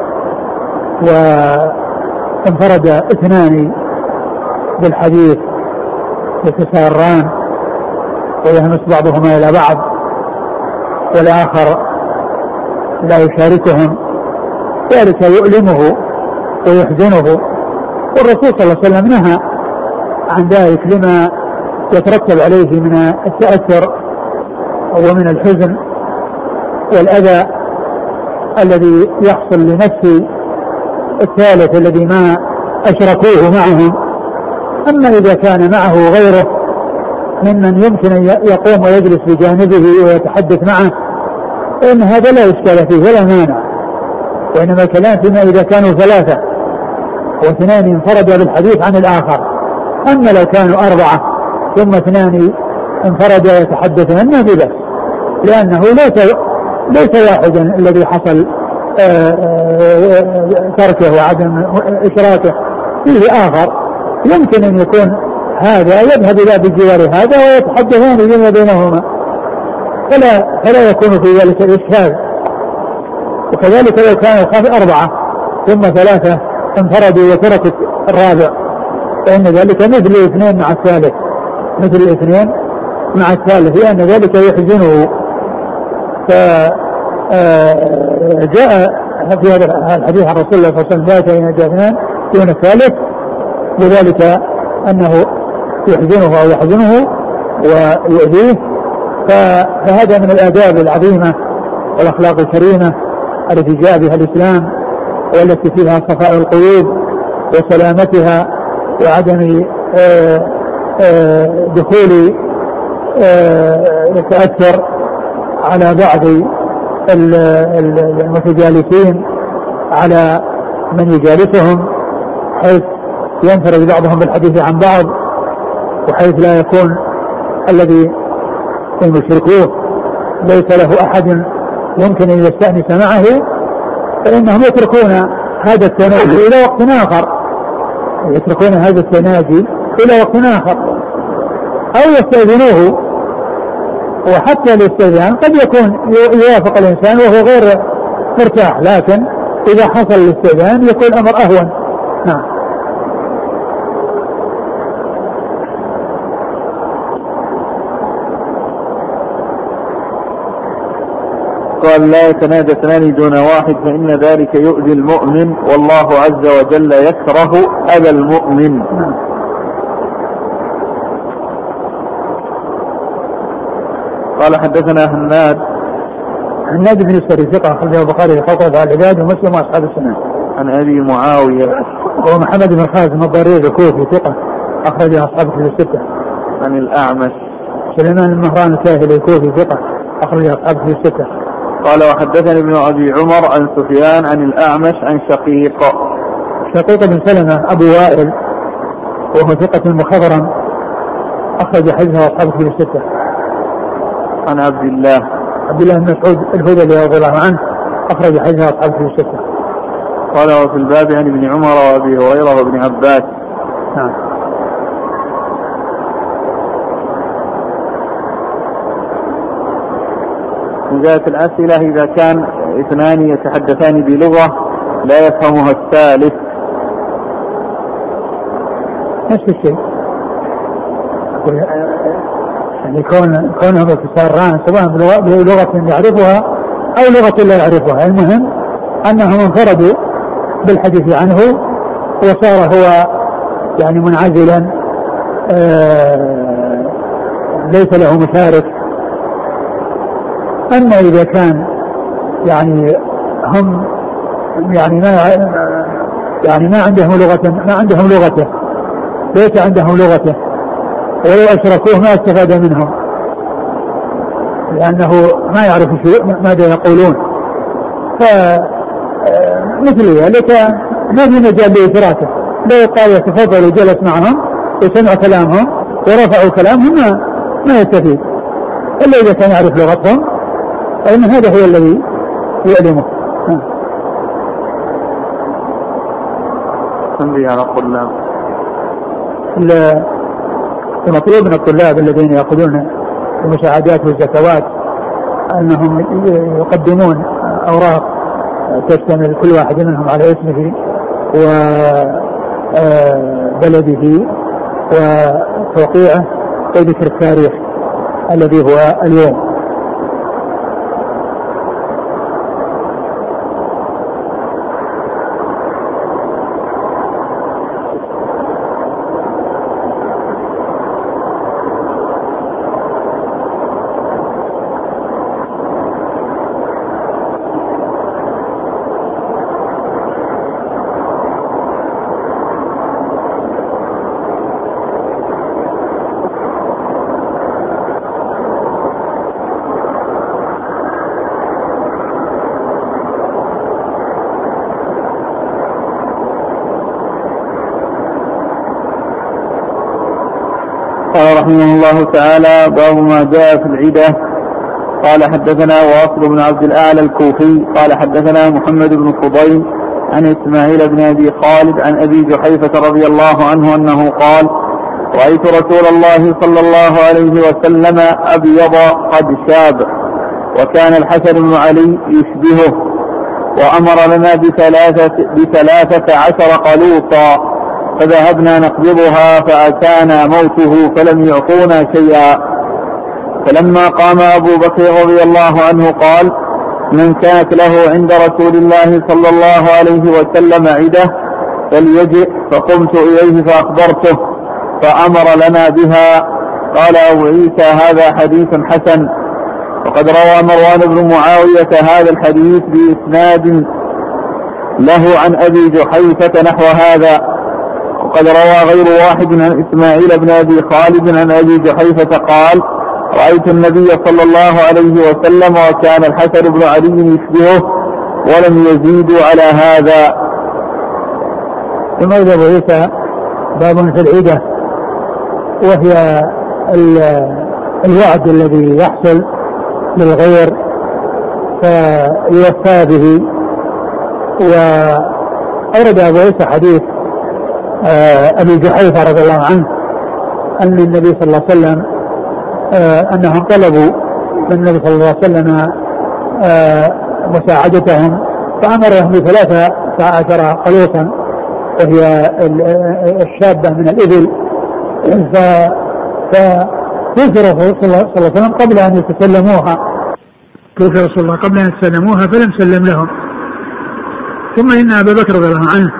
وانفرد اثنان بالحديث يتساران ويهمس بعضهما إلى بعض والآخر لا يشاركهم، ذلك يؤلمه ويحزنه، والرسول صلى الله عليه وسلم نهى عن ذلك لما يترتب عليه من التأثر ومن الحزن والأذى الذي يحصل لنفس الثالث الذي ما أشركوه معهم. أما إذا كان معه غيره ممن يمكن أن يقوم ويجلس بجانبه ويتحدث معه فإن هذا لا إشكال فيه ولا مانع، وإنما الكلام فيما إذا كانوا ثلاثة واثنان انفردوا بالحديث عن الآخر. أما لو كانوا أربعة ثم اثنان انفردوا يتحدثون ما في بأس، لأنه ليس واحدا الذي حصل تركه وعدم إشراكه، فيه آخر يمكن أن يكون هذا يذهب إلى بجوار هذا ويتحدثان فيما بينهما، فلا يكون في ذلك الإشكال. وكذلك لو كانوا أربعة ثم ثلاثة انفردوا وتركوا الرابع فإن ذلك مثل اثنين مع الثالث، مثل الاثنين مع الثالث، لأن ذلك يحزنه. فجاء في هذا الحديث عن رسول الله صلى الله عليه وسلم: لا يتناجى اثنان دون الثالث، وذلك أنه يحزنه أو يحزنه ويؤذيه. فهذا من الآداب العظيمة والأخلاق الكريمة التي جاء بها الإسلام، والتي فيها صفاء القلوب وسلامتها وعدم دخول يتأثر على بعض المتجالسين على من يجالسهم، حيث ينفرد بعضهم بالحديث عن بعض، وحيث لا يكون الذي يشركوه ليس له أحد يمكن أن يستأنس معه، فإنهم يتركون هذا التناجي إلى وقت آخر، يتركون هذا التناجي إلى وقت آخر أو يستأذنوه. وحتى الاستئذان قد يكون يوافق الإنسان وهو غير مرتاح، لكن إذا حصل الاستئذان يكون أمر أهون. نعم. قال لا يتنادى اثنان دون واحد فإن ذلك يؤذي المؤمن والله عز وجل يكره أذى المؤمن. قال حدثنا هناد بن السري ثقة أخرجه البخاري في خلق العباد ومسلم وأصحاب السنن. عن أبي معاوية ومحمد بن خازم الضرير الكوفي ثقة أخرجه أصحاب الكتب الستة. عن الأعمش سليمان المهران الكاهلي الكوفي ثقة أخرجه أصحاب الكتب الستة. قال وحدثني ابن أبي عمر عن سفيان عن الأعمش عن شقيق بن سلمة أبو وائل وهو ثقة مخضرم أخرج حديثه أصحاب الكتب الستة. عن عبد الله بن مسعود الهذلي رضي الله عنه أخرج حديثه أصحاب الكتب الستة. قال وفي الباب عن ابن عمر وأبي هريرة وابن عباس. نعم. وجاءت الأسئلة إذا كان اثنان يتحدثان بلغة لا يفهمها الثالث نفس الشيء، يعني كونهم يتسارعان سواء بلغة يعرفها أو لغة لا يعرفها، المهم أنهم انفردوا بالحديث عنه وصار هو يعني منعزلا ليس له مشارك. أما إذا كان يعني هم يعني ما عندهم لغته ليس عندهم لغته ولو أشركوه ما استفاد منهم لأنه ما يعرف ماذا يقولون، فمثل ذلك ما في مجال لإشراكه. لو قال يتفضل وجلس معهم وسمع كلامهم ورفعوا كلامهم ما يستفيد إلا إذا كان يعرف لغتهم، فإن هذا هو الذي يؤلمه. تنبيه على الطلاب. المطلوب من الطلاب الذين يأخذون المساعدات والزكوات أنهم يقدمون أوراق تشتمل كل واحد منهم على اسمه وبلده وتوقيعه وذكر التاريخ الذي هو اليوم. قال رحمه الله تعالى باب ما جاء في العدة. قال حدثنا واصل بن عبد الأعلى الكوفي قال حدثنا محمد بن فضيل عن إسماعيل بن أبي خالد عن أبي جحيفة رضي الله عنه أنه قال رأيت رسول الله صلى الله عليه وسلم أبيض قد شاب وكان الحسن بن علي يشبهه وأمر لنا ب13 قلوصا فذهبنا نقبضها فأتانا موته فلم يعطونا شيئا. فلما قام أبو بكر رضي الله عنه قال من كانت له عند رسول الله صلى الله عليه وسلم عدة فليجئ، فقمت إليه فأخبرته فأمر لنا بها. قال أبو عيسى هذا حديث حسن. وقد روى مروان بن معاوية هذا الحديث بإسناد له عن أبي جحيفة نحو هذا. وقد روى غير واحد عن إسماعيل بن أبي خالد عن أبي جحيفة قال رأيت النبي صلى الله عليه وسلم وكان الحسن بن علي يشبهه ولم يزيدوا على هذا. ثم أبو عيسى باب في العدة، وهي الوعد الذي يحصل للغير فيوفى به. وأورد أبو عيسى حديث أبي جحيفة رضي الله عنه أن النبي صلى الله عليه وسلم أنهم طلبوا من النبي صلى الله عليه وسلم مساعدتهم فأمرهم ب13 قلوصا وهي الشابة من الإبل، فيزرف صلى الله عليه وسلم قبل أن يتسلموها توفي رسول الله قبل أن يتسلموها فلم سلم لهم. ثم إن أبا بكر رضي الله عنه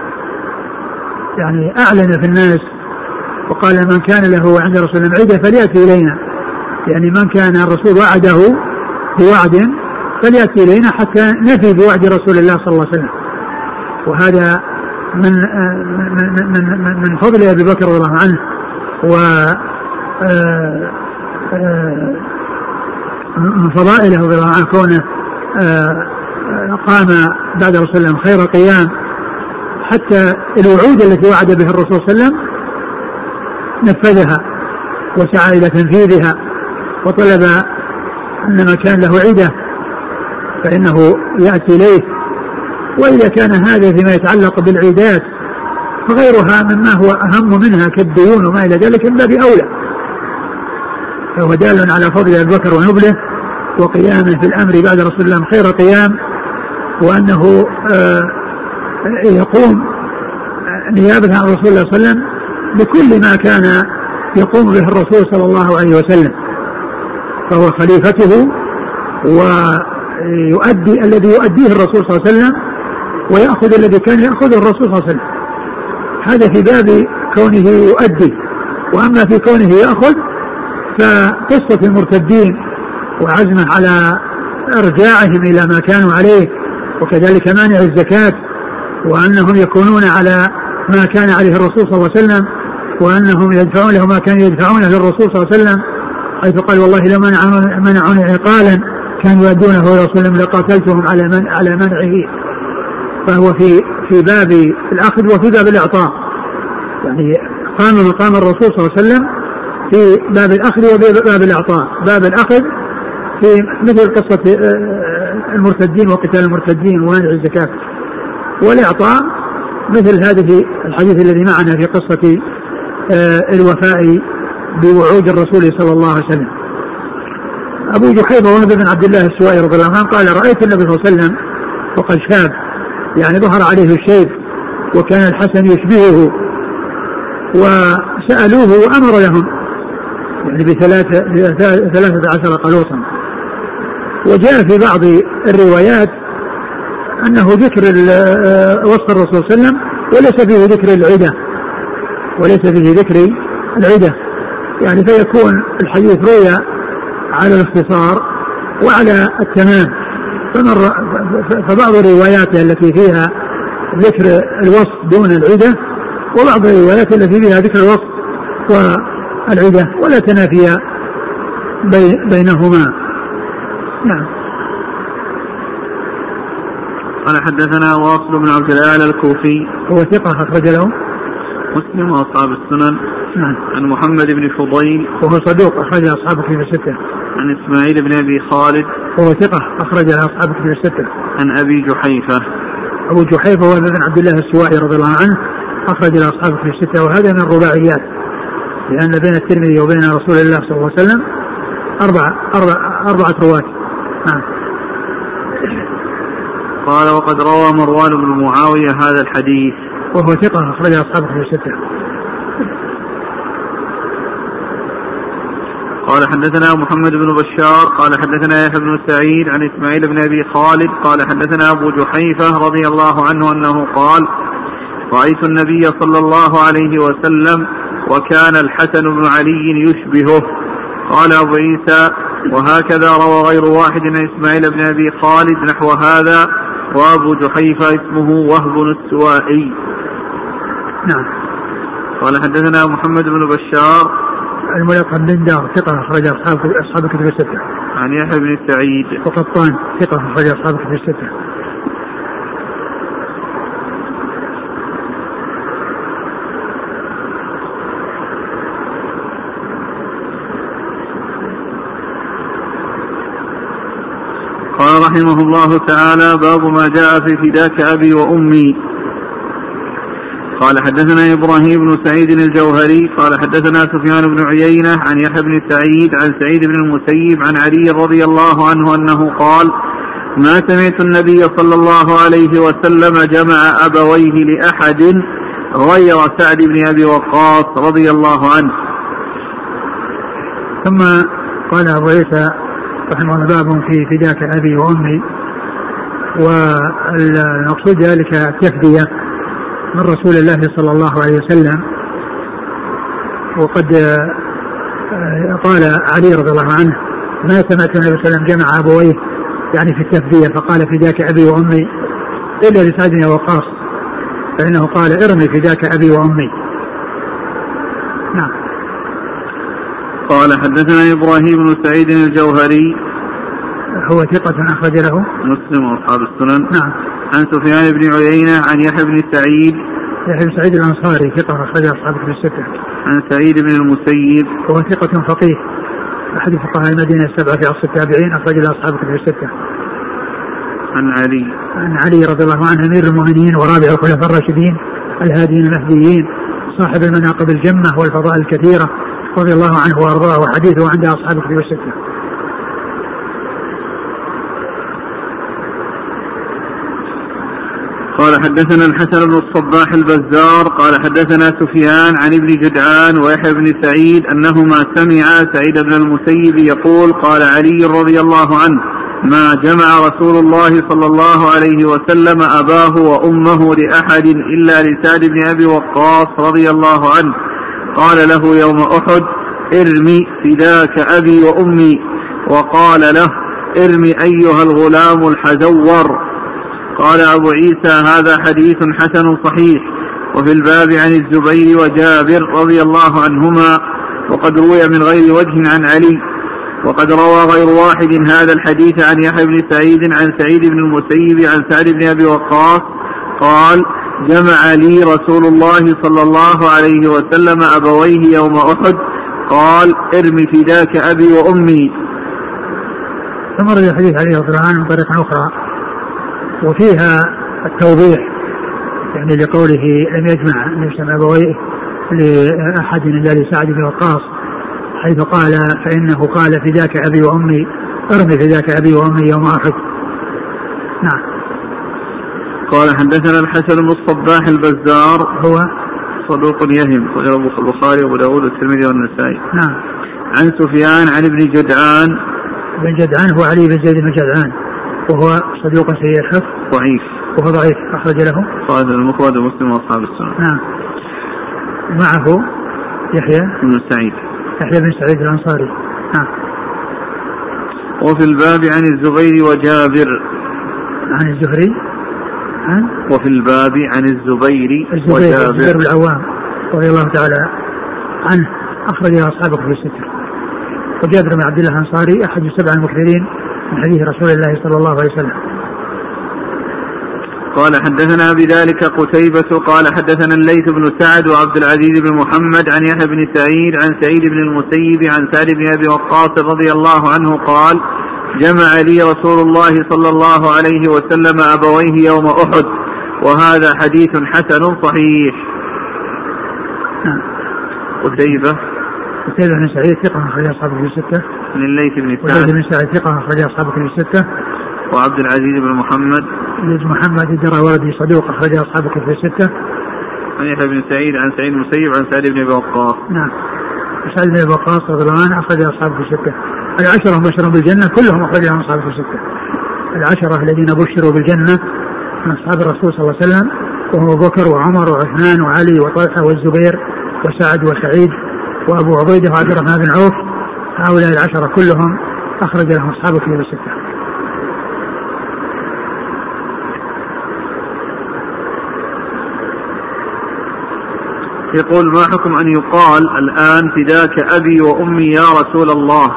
يعني أعلن في الناس وقال من كان له عند رسول الله عدة فليأتي إلينا، يعني من كان الرسول وعده بوعد فليأتي إلينا حتى نفي بوعد رسول الله صلى الله عليه وسلم. وهذا من فضل أبي بكر رضي الله عنه من فضائله رضي الله عنه كونه قام بعد رسول الله خير قيام، حتى الوعود التي وعد به الرسول صلى الله عليه وسلم نفذها وسعى إلى تنفيذها، وطلب أن من كان له عدة فإنه يأتي إليه. وإذا كان هذا فيما يتعلق بالعيدات فغيرها مما هو أهم منها كالديون وما إلى ذلك من باب أولى، فهو دال على فضل أبي بكر ونبله وقيامه في الأمر بعد رسول الله خير قيام، وأنه يقوم نيابة عن رسول الله صلى الله عليه وسلم بكل ما كان يقوم به الرسول صلى الله عليه وسلم، فهو خليفته ويؤدي الذي يؤديه الرسول صلى الله عليه وسلم ويأخذ الذي كان يأخذه الرسول صلى الله عليه وسلم. هذا في باب كونه يؤدي. وأما في كونه يأخذ فقصة المرتدين وعزمه على إرجاعهم إلى ما كانوا عليه، وكذلك مانع الزكاة، وأنهم يكونون على ما كان عليه الرسول صلى الله عليه وسلم، وأنهم يدفعون له ما كانوا يدفعونه للرسول صلى الله عليه وسلم، حيث قال والله لو منعوني عقالا كانوا يؤدونه لرسول الله لقاتلتهم على منعه. فهو في باب الأخذ وفي باب الإعطاء، يعني قام مقام الرسول صلى الله عليه وسلم في باب الأخذ وباب الإعطاء. باب الأخذ في مثل قصة المرتدين وقتال المرتدين ومنع الزكاة، والإعطاء مثل هذه الحديث الذي معنا في قصة الوفاء بوعود الرسول صلى الله عليه وسلم. أبو جحيفة وهب بن عبد الله السوائي رضي الله عنه قال رأيت النبي صلى الله عليه وسلم وقد شاب، يعني ظهر عليه الشيب وكان الحسن يشبهه، وسألوه وأمر لهم يعني ب13 قلوصا. وجاء في بعض الروايات أنه ذكر وصف الرسول صلى الله عليه وسلم وليس فيه ذكر العدة، يعني فيكون الحديث روي على الاختصار وعلى التمام. فبعض الروايات التي فيها ذكر الوصف دون العدة، وبعض الروايات التي فيها ذكر الوصف والعدة ولا تنافي بينهما. نعم. قال حدثنا واصل بن عبد الأعلى الكوفي هو ثقة أخرج له مسلم وأصحاب السنن. نعم. عن محمد بن فضيل وهو صدوق أخرج أصحاب كتب الستة. عن إسماعيل بن أبي خالد وهو ثقة أخرج أصحاب كتب الستة. عن أبي جحيفة. أبو جحيفة هو ابن عبد الله السوائي رضي الله عنه أخرج أصحاب كتب الستة، وهذا من الرباعيات، لأن بين الترمذي وبين رسول الله صلى الله عليه وسلم أربعة رواة. نعم. قال وقد روى مروان بن معاوية هذا الحديث وهو ثقة أخرج أصحاب كتب الستة. قال حدثنا محمد بن بشار قال حدثنا يحيى بن سعيد عن إسماعيل بن أبي خالد قال حدثنا أبو جحيفة رضي الله عنه أنه قال رأيت النبي صلى الله عليه وسلم وكان الحسن بن علي يشبهه. قال أبو عيسى وهكذا روى غير واحد عن إسماعيل بن أبي خالد نحو هذا، وأبو جحيفة اسمه وهب السوائي. نعم. قال حدثنا محمد بن بشار الملقب بن دار ثقة أخرج أصحاب كتب الستة. عن يحيى بن سعيد وقطان ثقة أخرج أصحاب كتب الستة. قال رحمه الله تعالى باب ما جاء في فداك أبي وأمي. قال حدثنا إبراهيم بن سعيد الجوهري قال حدثنا سفيان بن عيينة عن يحيى بن سعيد عن سعيد بن المسيب عن علي رضي الله عنه أنه قال ما سمعت النبي صلى الله عليه وسلم جمع أبويه لأحد غير سعد بن أبي وقاص رضي الله عنه. ثم قال أبو عيسى رحمه الله باب في فداك أبي وأمي. والمقصود ذلك التفدية من رسول الله صلى الله عليه وسلم. وقد قال علي رضي الله عنه ما سمعت النبي صلى الله عليه وسلم جمع أبويه يعني في التفدية فقال فداك أبي وأمي إلا لسعد بن وقاص فإنه قال ارمي فداك أبي وأمي. نعم. قال حدثنا إبراهيم بن سعيد الجوهري هو ثقة أخرج له مسلم وأصحاب السنن. نعم. عن سفيان بن عيينة عن يحيى بن سعيد الأنصاري ثقة أخرج أصحاب الكتب الستة. عن سعيد بن المسيب هو ثقة فقيه أحد فقهاء المدينة السبعة في عصر التابعين أخرج له أصحاب الكتب الستة. عن علي رضي الله عنه أمير المؤمنين ورابع الخلفاء الراشدين الهاديين المهديين صاحب المناقب الجمة والفضائل الكثيرة رضي الله عنه وأرضاه وحديثه عند أصحاب الكتب الستة. قال حدثنا الحسن بن الصباح البزار قال حدثنا سفيان عن ابن جدعان ويحيى بن سعيد أنهما سمعا سعيد بن المسيب يقول قال علي رضي الله عنه ما جمع رسول الله صلى الله عليه وسلم أباه وأمه لأحد إلا لسعد بن أبي وقاص رضي الله عنه قال له يوم أحد ارمي فداك أبي وأمي وقال له ارمي أيها الغلام الحزور. قال أبو عيسى هذا حديث حسن صحيح. وفي الباب عن الزبير وجابر رضي الله عنهما وقد روي من غير وجه عن علي وقد روى غير واحد هذا الحديث عن يحيى بن سعيد عن سعيد بن المسيب عن سعد بن أبي وقاص قال جمع لي رسول الله صلى الله عليه وسلم أبويه يوم أحد قال ارمي فداك أبي وأمي. ثم رد الحديث عليه رضي الله عنه من طريق أخرى وفيها التوضيح يعني لقوله لم يجمع نفس أبويه لأحد إلا لسعد بن وقاص حيث قال فإنه قال فداك أبي وأمي ارمي فداك أبي وأمي يوم أحد. نعم. قال حدثنا الحسن بن الصباح البزار هو صدوق يهم وله البخاري وابو داود والترمذي والنسائي. نعم. عن سفيان عن ابن جدعان. ابن جدعان هو علي بن زيد بن جدعان وهو صدوق سيء الحفظ ضعيف وهو ضعيف أخرج له قال المخرج ومسلم وأصحاب السنن. نعم. معه يحيى بن سعيد الأنصاري. نعم. وفي الباب عن الزبير وجابر عن الزهري وفي الباب عن الزبير وجابر العوام رضي الله تعالى عنه أخرج له أصحابه في الستة. وجابر بن عبد الله الأنصاري أحد السبع المكثرين من حديث رسول الله صلى الله عليه وسلم. قال حدثنا بذلك قتيبة قال حدثنا الليث بن سعد وعبد العزيز بن محمد عن يحيى بن سعيد عن سعيد بن المسيب عن سعد بن أبي وقاص رضي الله عنه قال جمع لي رسول الله صلى الله عليه وسلم أبويه يوم أحد وهذا حديث حسن صحيح. قتيبة بن سعيد ثقة أخرج أصحابه في الستة. من الليث بن سعد ثقة أخرج أصحابه في الستة. وعبد العزيز بن محمد الدراوردي صدوق أخرج أصحابه في الستة. عن يحيى بن سعيد عن سعيد المسيب عن سعد بن أبي وقاص. نعم. سعد بن أبي وقاص رضي الله عنه أخرج أصحابه في الستة. العشرة مبشرون بالجنة كلهم أخرجهم أصحابه في الستة. العشرة الذين بشروا بالجنة من أصحاب الرسول صلى الله عليه وسلم وهو أبو بكر وعمر وعثمان وعلي وطلحة والزبير وسعد وسعيد وأبو عبيدة وعبد الرحمن بن عوف هؤلاء العشرة كلهم أخرج لهم أصحابه في الستة. يقول ما حكم أن يقال الآن فداك أبي وأمي يا رسول الله؟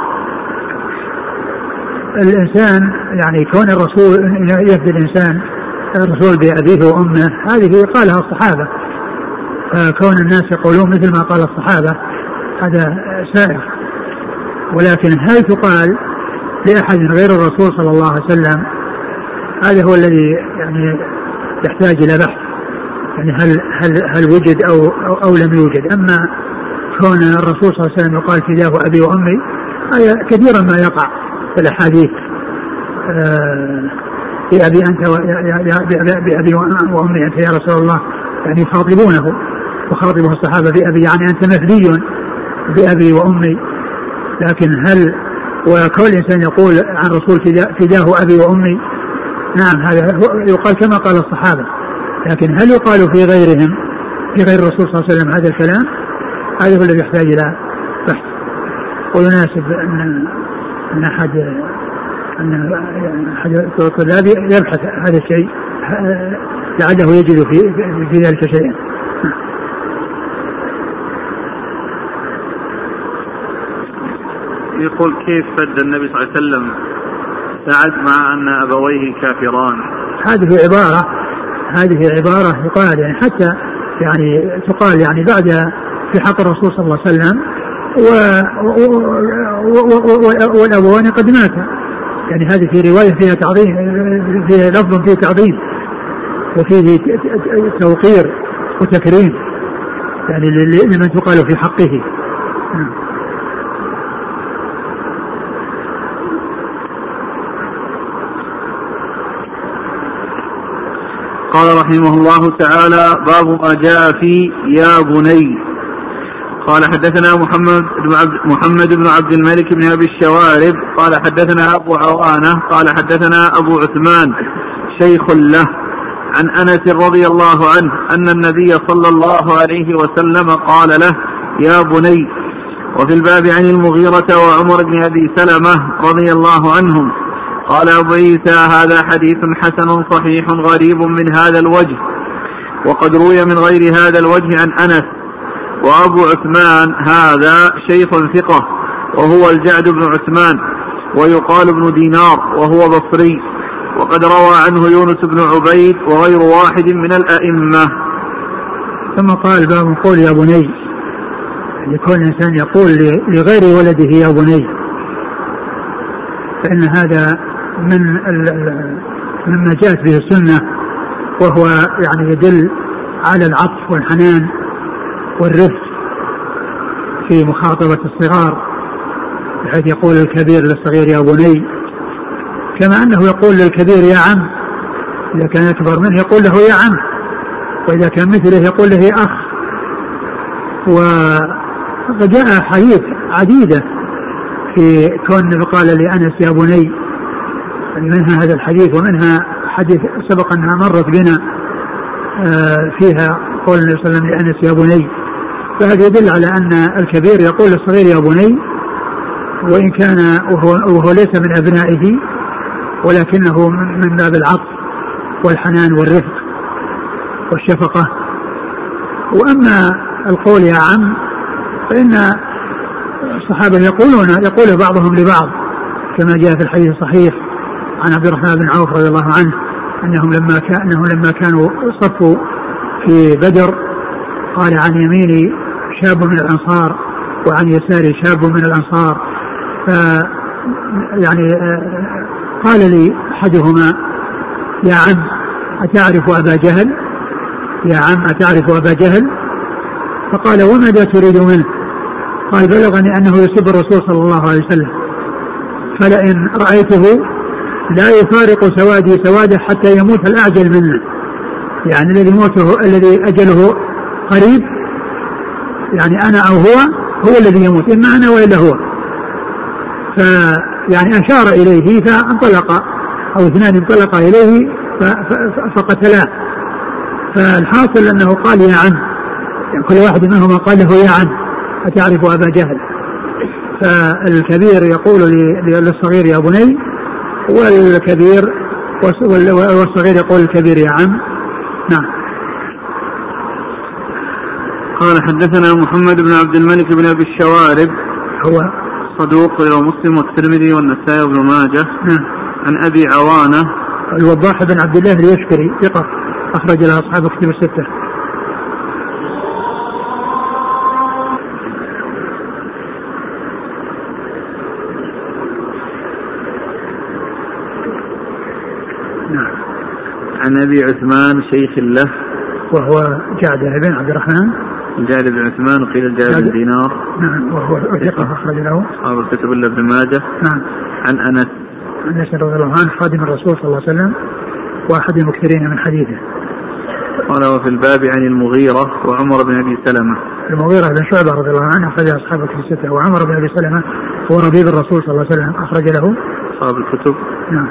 الإنسان يعني كون الرسول يفدي الإنسان الرسول بأبيه وأمه هذه قالها الصحابة فكون الناس يقولون مثل ما قال الصحابة هذا سائغ ولكن هل تقال لأحد غير الرسول صلى الله عليه وسلم هذا هو الذي يعني يحتاج إلى بحث يعني هل وجد أو لم يوجد. أما كون الرسول صلى الله عليه وسلم يقال فداه أبي وأمي هذا كثيرا ما يقع في الأحاديث بأبي أنت بأبي وأمي أنت يا رسول الله يعني يخاطبونه وخاطبه الصحابة بأبي يعني أنت مفدي بأبي وأمي. لكن هل وكل إنسان يقول عن رسول فداه أبي وأمي، نعم هذا يقال كما قال الصحابة، لكن هل يقال في غيرهم في غير الرسول صلى الله عليه وسلم هذا الكلام؟ هذا هو الذي يحتاج إلى بحث. ويناسب أن أحد الطلاب يبحث هذا الشيء لعله يجد في ذلك شيئا. يقول كيف فد النبي صلى الله عليه وسلم سعد مع أن أبويه كافران؟ هذه عبارة يقال يعني حتى يعني تقال يعني بعد في حق الرسول صلى الله عليه وسلم والأبوان قد ماتا، يعني هذه في رواية فيها تعظيم، فيها لفظ فيه تعظيم وفيه توقير وتكريم يعني لمن تقال في حقه. قال رحمه الله تعالى: باب ما جاء في يا بني. قال حدثنا محمد بن عبد الملك بن أبي الشوارب قال حدثنا أبو عوانة قال حدثنا أبو عثمان شيخ له عن أنس رضي الله عنه أن النبي صلى الله عليه وسلم قال له: يا بني. وفي الباب عن المغيرة وعمر بن أبي سلمة رضي الله عنهم. قال أبو عيسى: هذا حديث حسن صحيح غريب من هذا الوجه، وقد روي من غير هذا الوجه عن أنس. وأبو عثمان هذا شيخ ثقة وهو الجعد بن عثمان ويقال ابن دينار وهو بصري، وقد روى عنه يونس بن عبيد وغير واحد من الأئمة. ثم قال: باب قول يا بني، لكل إنسان يقول لغير ولده يا بني، فإن هذا مما جاءت به السنة، وهو يعني يدل على العطف والحنان والرفق في مخاطبة الصغار، بحيث يقول الكبير للصغير يا بني، كما أنه يقول للكبير يا عم إذا كان أكبر منه يقول له يا عم، وإذا كان مثله يقول له أخ. وجاء حديث عديدة في كون قال لأنس يا بني، منها هذا الحديث ومنها حديث سبق أنها مرت بنا فيها قول النبي صلى الله عليه وسلم لأنس يا بني. فهذا يدل على أن الكبير يقول للصغير يا بني، وإن كان وهو ليس من أبنائه، ولكنه من باب العطف والحنان والرفق والشفقة. وأما القول يا عم فإن الصحابة يقول بعضهم لبعض، كما جاء في الحديث الصحيح عن عبد الرحمن بن عوف رضي الله عنه أنهم لما كانوا صفوا في بدر قال: عن يميني شاب من الأنصار وعن يساري شاب من الأنصار، يعني قال لي أحدهما: يا عم أتعرف أبا جهل؟ يا عم أتعرف أبا جهل؟ فقال: وماذا تريد منه؟ قال: بلغني أنه يسب الرسول صلى الله عليه وسلم، فلئن رأيته لا يفارق سوادي سواده حتى يموت الأعجل منه، يعني الذي أجله قريب، يعني أنا أو هو الذي يموت، إما أنا وإلا هو. فيعني أشار إليه فانطلق أو اثنان انطلق إليه فقتلاه. فالحاصل أنه قال يا عم، يعني كل واحد منهما قال له يا عم أتعرف أبا جهل. فالكبير يقول للصغير يا بني، والصغير يقول الكبير يا عم. نعم. قال حدثنا محمد بن عبد الملك بن أبي الشوارب، هو صدوق رواه مسلم والترمذي والنسائي وابن ماجه. نعم. عن أبي عوانة الوضاح بن عبد الله اليشكري ثقة أخرج له أصحاب كتب الستة. نعم. عن أبي عثمان شيخ له وهو جعد بن عبد الرحمن، جعد بن عثمان وقيل الجعد بن دينار. نعم. وهو ثقة أخرج له أصحاب الكتب إلا ابن ماجه. نعم. عن أنس رضي الله عنه خادم الرسول صلى الله عليه وسلم وأحد المكثرين من حديثه. قال: وفي الباب عن المغيرة وعمر بن أبي سلمة. المغيرة بن شعبة رضي الله عنه أخرج أصحاب الكتب الستة، وعمر بن أبي سلمة هو ربيب الرسول صلى الله عليه وسلم أخرج له أصحاب الكتب. نعم.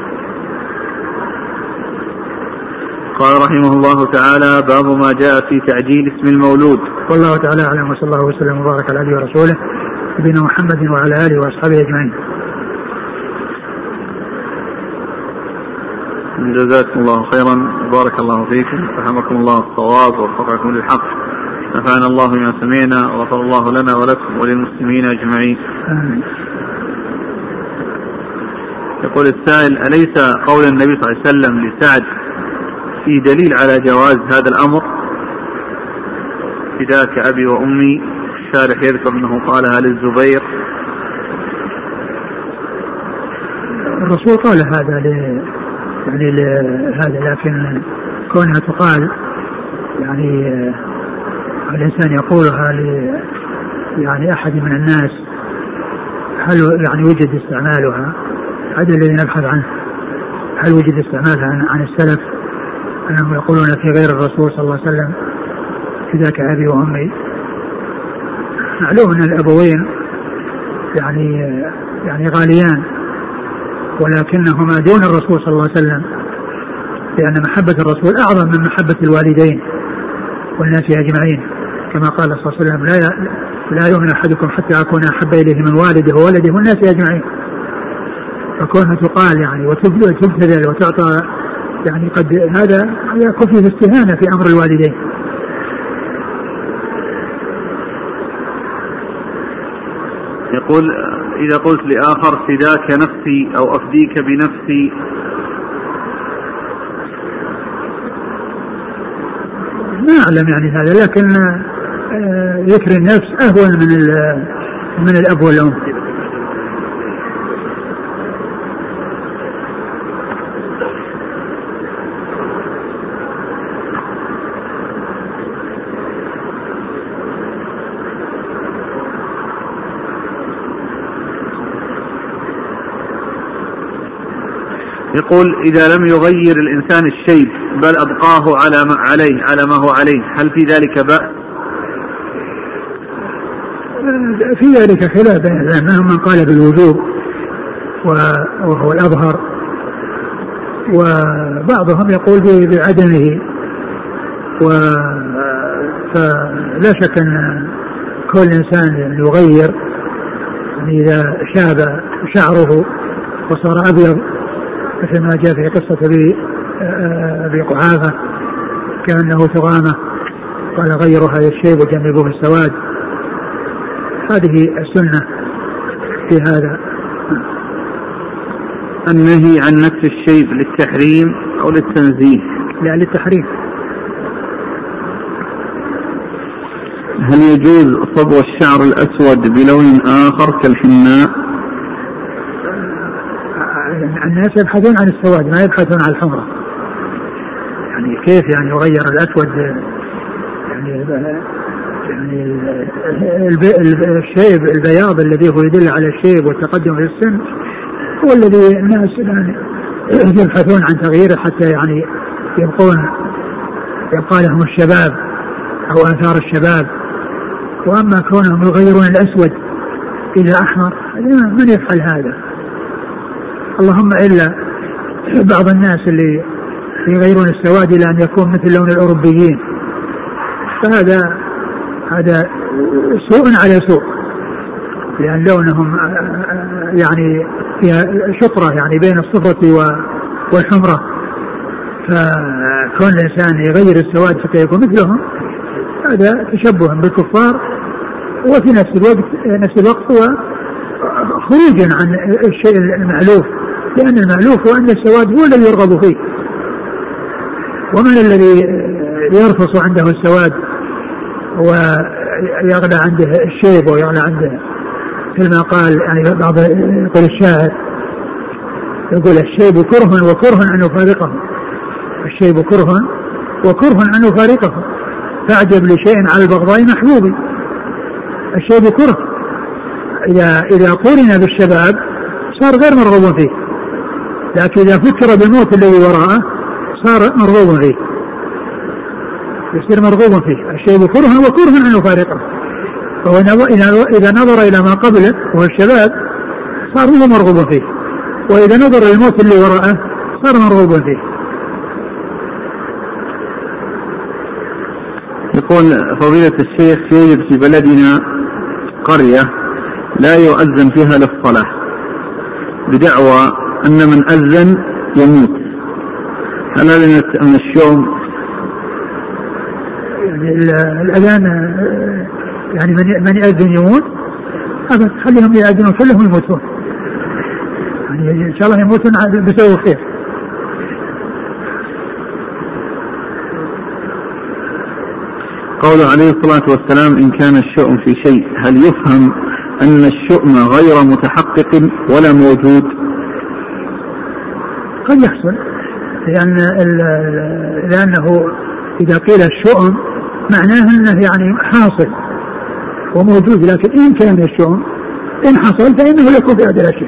قال رحمه الله تعالى: باب ما جاء في تعجيل اسم المولود. والله تعالى أعلم، وصلى الله وسلم وبارك على عبده ورسوله نبينا محمد وعلى آله وأصحابه أجمعين. جزاكم الله خيرا، بارك الله فيكم، فهمكم الله الصواب ووفقكم للحق، نفعنا الله بما سمعنا وغفر الله لنا ولكم وللمسلمين أجمعين. يقول السائل: أليس قول النبي صلى الله عليه وسلم لسعد في دليل على جواز هذا الأمر؟ فداك أبي وأمي. الشارح يذكر أنه قالها للزبير. الرسول قال هذا يعني هذا، لكن كونها تقال يعني الإنسان يقولها يعني أحد من الناس، هل يعني وجد استعمالها؟ هذا الذي نبحث عنه، هل وجد استعمالها عن السلف أنهم يقولون في غير الرسول صلى الله عليه وسلم فداك أبي وأمي؟ معلوم أن الأبوين يعني غاليان، ولكنهما دون الرسول صلى الله عليه وسلم، لأن محبة الرسول أعظم من محبة الوالدين والناس أجمعين، كما قال صلى الله عليه وسلم: لا يؤمن أحدكم حتى أكون أحب إليه من والده وولده والناس أجمعين. فكونها تقال يعني وتبتذل وتعطى يعني قد هذا كفي في استهانة في أمر الوالدين. يقول: إذا قلت لآخر فداك نفسي أو أفديك بنفسي، ما أعلم يعني هذا، لكن ذكر النفس أهون من الأب والأم. يقول: إذا لم يغير الإنسان الشيء بل أبقاه على ما هو عليه، هل في ذلك بأس؟ في ذلك خلاف بين العلماء، من قال بالوجوب وهو الأظهر، وبعضهم يقول بعدمه. فلا شك أن كل إنسان يغير، يعني إذا شاب شعره وصار أبيض مثل ما جاء في قصة أبي قحافة كأنه تغامة، قال: غيروا هذا الشيب وجنبوه السواد. هذه السنة في هذا. النهي عن نفس الشيب للتحريم أو للتنزيه؟ لا، للتحريم. هل يجوز صبغ الشعر الأسود بلون آخر كالحناء؟ الناس يبحثون عن السواد، ما يبحثون عن الحمرة. يعني كيف يعني يغير الأسود؟ يعني الشيب البياض الذي هو يدل على الشيب والتقدم في السن هو الذي الناس يبحثون عن تغييره حتى يعني يبقى لهم الشباب أو آثار الشباب. وأما كونهم يغيرون الأسود إلى أحمر، من يفعل هذا؟ اللهم إلا بعض الناس اللي يغيرون السواد إلى أن يكون مثل لون الأوروبيين، فهذا سوء على سوء، لأن لونهم يعني فيها شطرة يعني بين الصفرة والحمرة. فكون الإنسان يغير السواد حتى يكون مثلهم هذا تشبه بالكفار، وفي نفس الوقت هو خروجا عن الشيء المألوف، لأن المألوف هو أن السواد هو الذي يرغب فيه. ومن الذي يرفص عنده السواد ويغلى عنده الشيب ويغلى عنده، كما قال يعني بعض يقول الشاعر، يقول: الشيب كره وكره أن يفارقه، الشيب كره وكره أن يفارقه، فأعجب لشيء على البغضاء محبوبي. الشيب كره إذا قرن بالشباب صار غير مرغوب فيه، لكن إذا فكر بالموت الذي وراءه صار مرغوب فيه، يصير مرغوب فيه. الشيب كره وكره أن يفارقه، إذا نظر إلى ما قبله وهو الشباب صار هو مرغوب فيه، وإذا نظر للموت اللي وراءه صار مرغوب فيه. يقول فضيلة الشيخ يوجد في بلدنا قرية لا يؤذن فيها للصلاة بدعوى أن من أذن يموت، هل هذا من الشؤم؟ يعني الأذان يعني من يأذن يموت، هذا خليهم يأذنون كلهم يموتون، يعني إن شاء الله يموتون بسبب خير. قوله عليه الصلاة والسلام إن كان الشؤم في شيء، هل يفهم أن الشؤم غير متحقق ولا موجود؟ قد يحصل، لأنه إذا قيل الشؤم معناه أنه يعني حاصل وموجود، لكن إن كان الشؤم إن حصل فإنه يكون في هذا الشيء.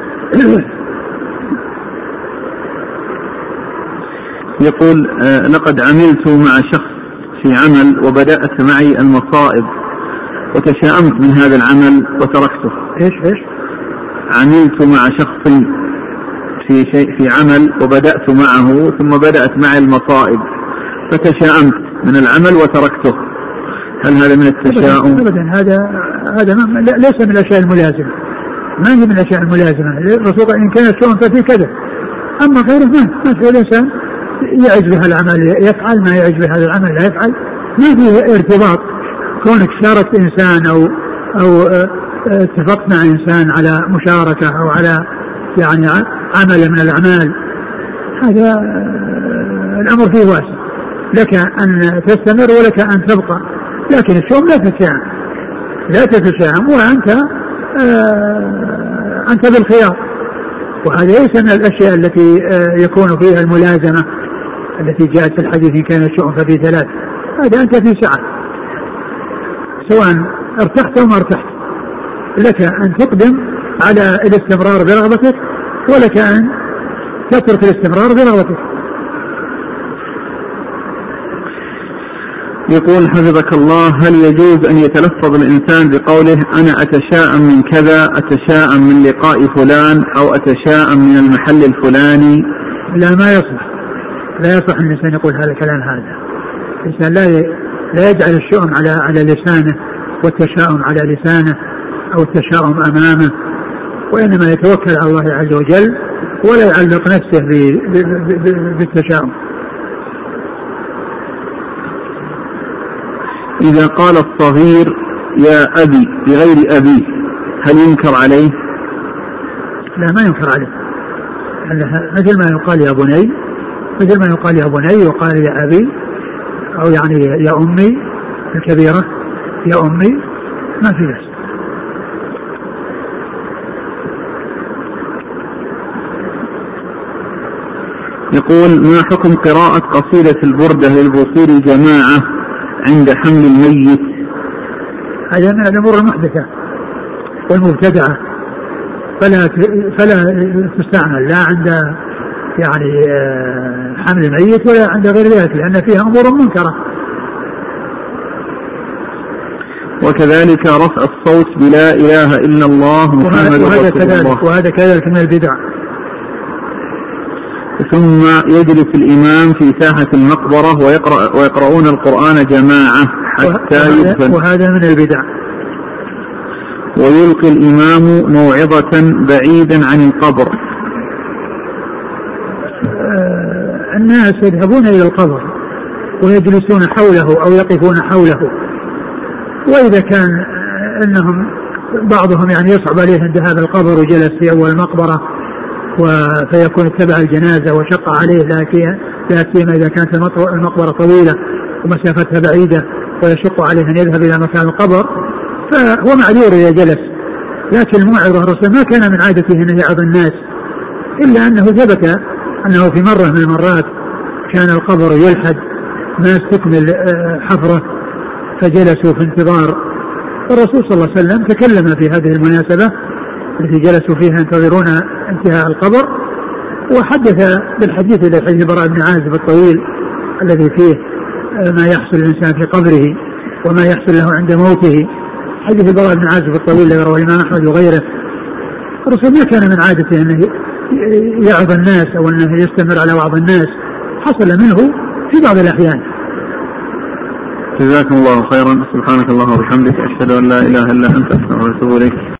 يقول لقد عملت مع شخص في عمل وبدأت معي المصائب وتشاءمت من هذا العمل وتركته. إيش عملت مع شخص في عمل وبدأت معه ثم بدأت معي المصائب فتشاءمت من العمل وتركته، هل هذا من التشاؤم؟ أبدا، هذا ليس من الأشياء الملازمة، ما هي من الأشياء الملازمة. الرسول إن كان الشؤم ففي كذا، أما غيره ما في الإنسان يعز بهذا العمل يفعل، ما يعز بهذا العمل لا يفعل، ما فيه ارتباط. كونك شاركت إنسان أو اتفقت مع إنسان على مشاركة أو على يعني عمل من الأعمال، هذا الأمر فيه واسع، لك أن تستمر ولك أن تبقى، لكن الشؤم لا تتشائم وأنت بالخيار. وهذا ليس من الأشياء التي يكون فيها الملازمة التي جاءت في الحديث إن كان الشؤم ففي ثلاث، هذا أنت في سعة سواء ارتحت أو ما ارتحت، لك أن تقدم على الاستمرار برغبتك ولك أن تترك الاستمرار برغبتك. يقول حفظك الله هل يجوز أن يتلفظ الإنسان بقوله أنا أتشاءم من كذا، أتشاءم من لقاء فلان، أو أتشاءم من المحل الفلاني؟ لا، ما يصح، لا يصح أن الإنسان يقول هذا الكلام. هذا الإنسان لا يجعل الشؤم على لسانه والتشاؤم على لسانه أو التشاؤم أمامه، وإنما يتوكل على الله عز وجل ولا يعلق نفسه بالتشاؤم. إذا قال الصغير يا أبي بغير أبيه هل ينكر عليه؟ لا، ما ينكر عليه، مثل ما يقال يا بني، مثل ما يقال يا بني وقال يا أبي، أو يعني يا أمي الكبيرة يا أمي، ما في بس. يقول ما حكم قراءة قصيدة البردة للبوصيري جماعة عند حمل الميت؟ هذا من الأمور المحدثة والمبتدعة، فلا تستعمل لا عند يعني حمل الميت ولا عند غير ذلك، لأن فيها أمور منكرة. وكذلك رفع الصوت بلا إله إلا الله محمد رسول الله، وهذا كذلك من البدع. ثم يجلس الإمام في ساحة المقبرة ويقرؤون القرآن جماعة حتى يدفن، وهذا من البدع. ويلقي الإمام موعظة بعيدا عن القبر. الناس يذهبون إلى القبر ويجلسون حوله أو يقفون حوله، وإذا كان أنهم بعضهم يعني يصعب عليه ذهاب القبر وجلس في أول المقبرة فيكون اتبع الجنازة وشق عليه، لا سيما إذا كانت المقبرة طويلة ومسافتها بعيدة ويشق عليه أن يذهب إلى مكان القبر، فهو معذور إذا جلس. لكن الموعظة الرسول ما كان من عادته أن يعظ الناس، إلا أنه ثبت أنه في مرة من المرات كان القبر يلحد ما استكمل حفره فجلسوا في انتظار الرسول صلى الله عليه وسلم، تكلم في هذه المناسبة التي جلسوا فيها ينتظرون انتهاء القبر، وحدث بالحديث الذي حديث براء بن عازب الطويل الذي فيه ما يحصل الإنسان في قبره وما يحصل له عند موته، حديث البراء بن عازب الطويل الذي رواه الإمام أحمد وغيره، الرسول ما كان من عادته أنه يعظ الناس أو أنه يستمر على وعظ الناس، حصل منه في بعض الأحيان. جزاكم الله خيرا. سبحانك اللهم وبحمدك، أشهد أن لا إله إلا أنت، أستغفرك وأتوب إليك.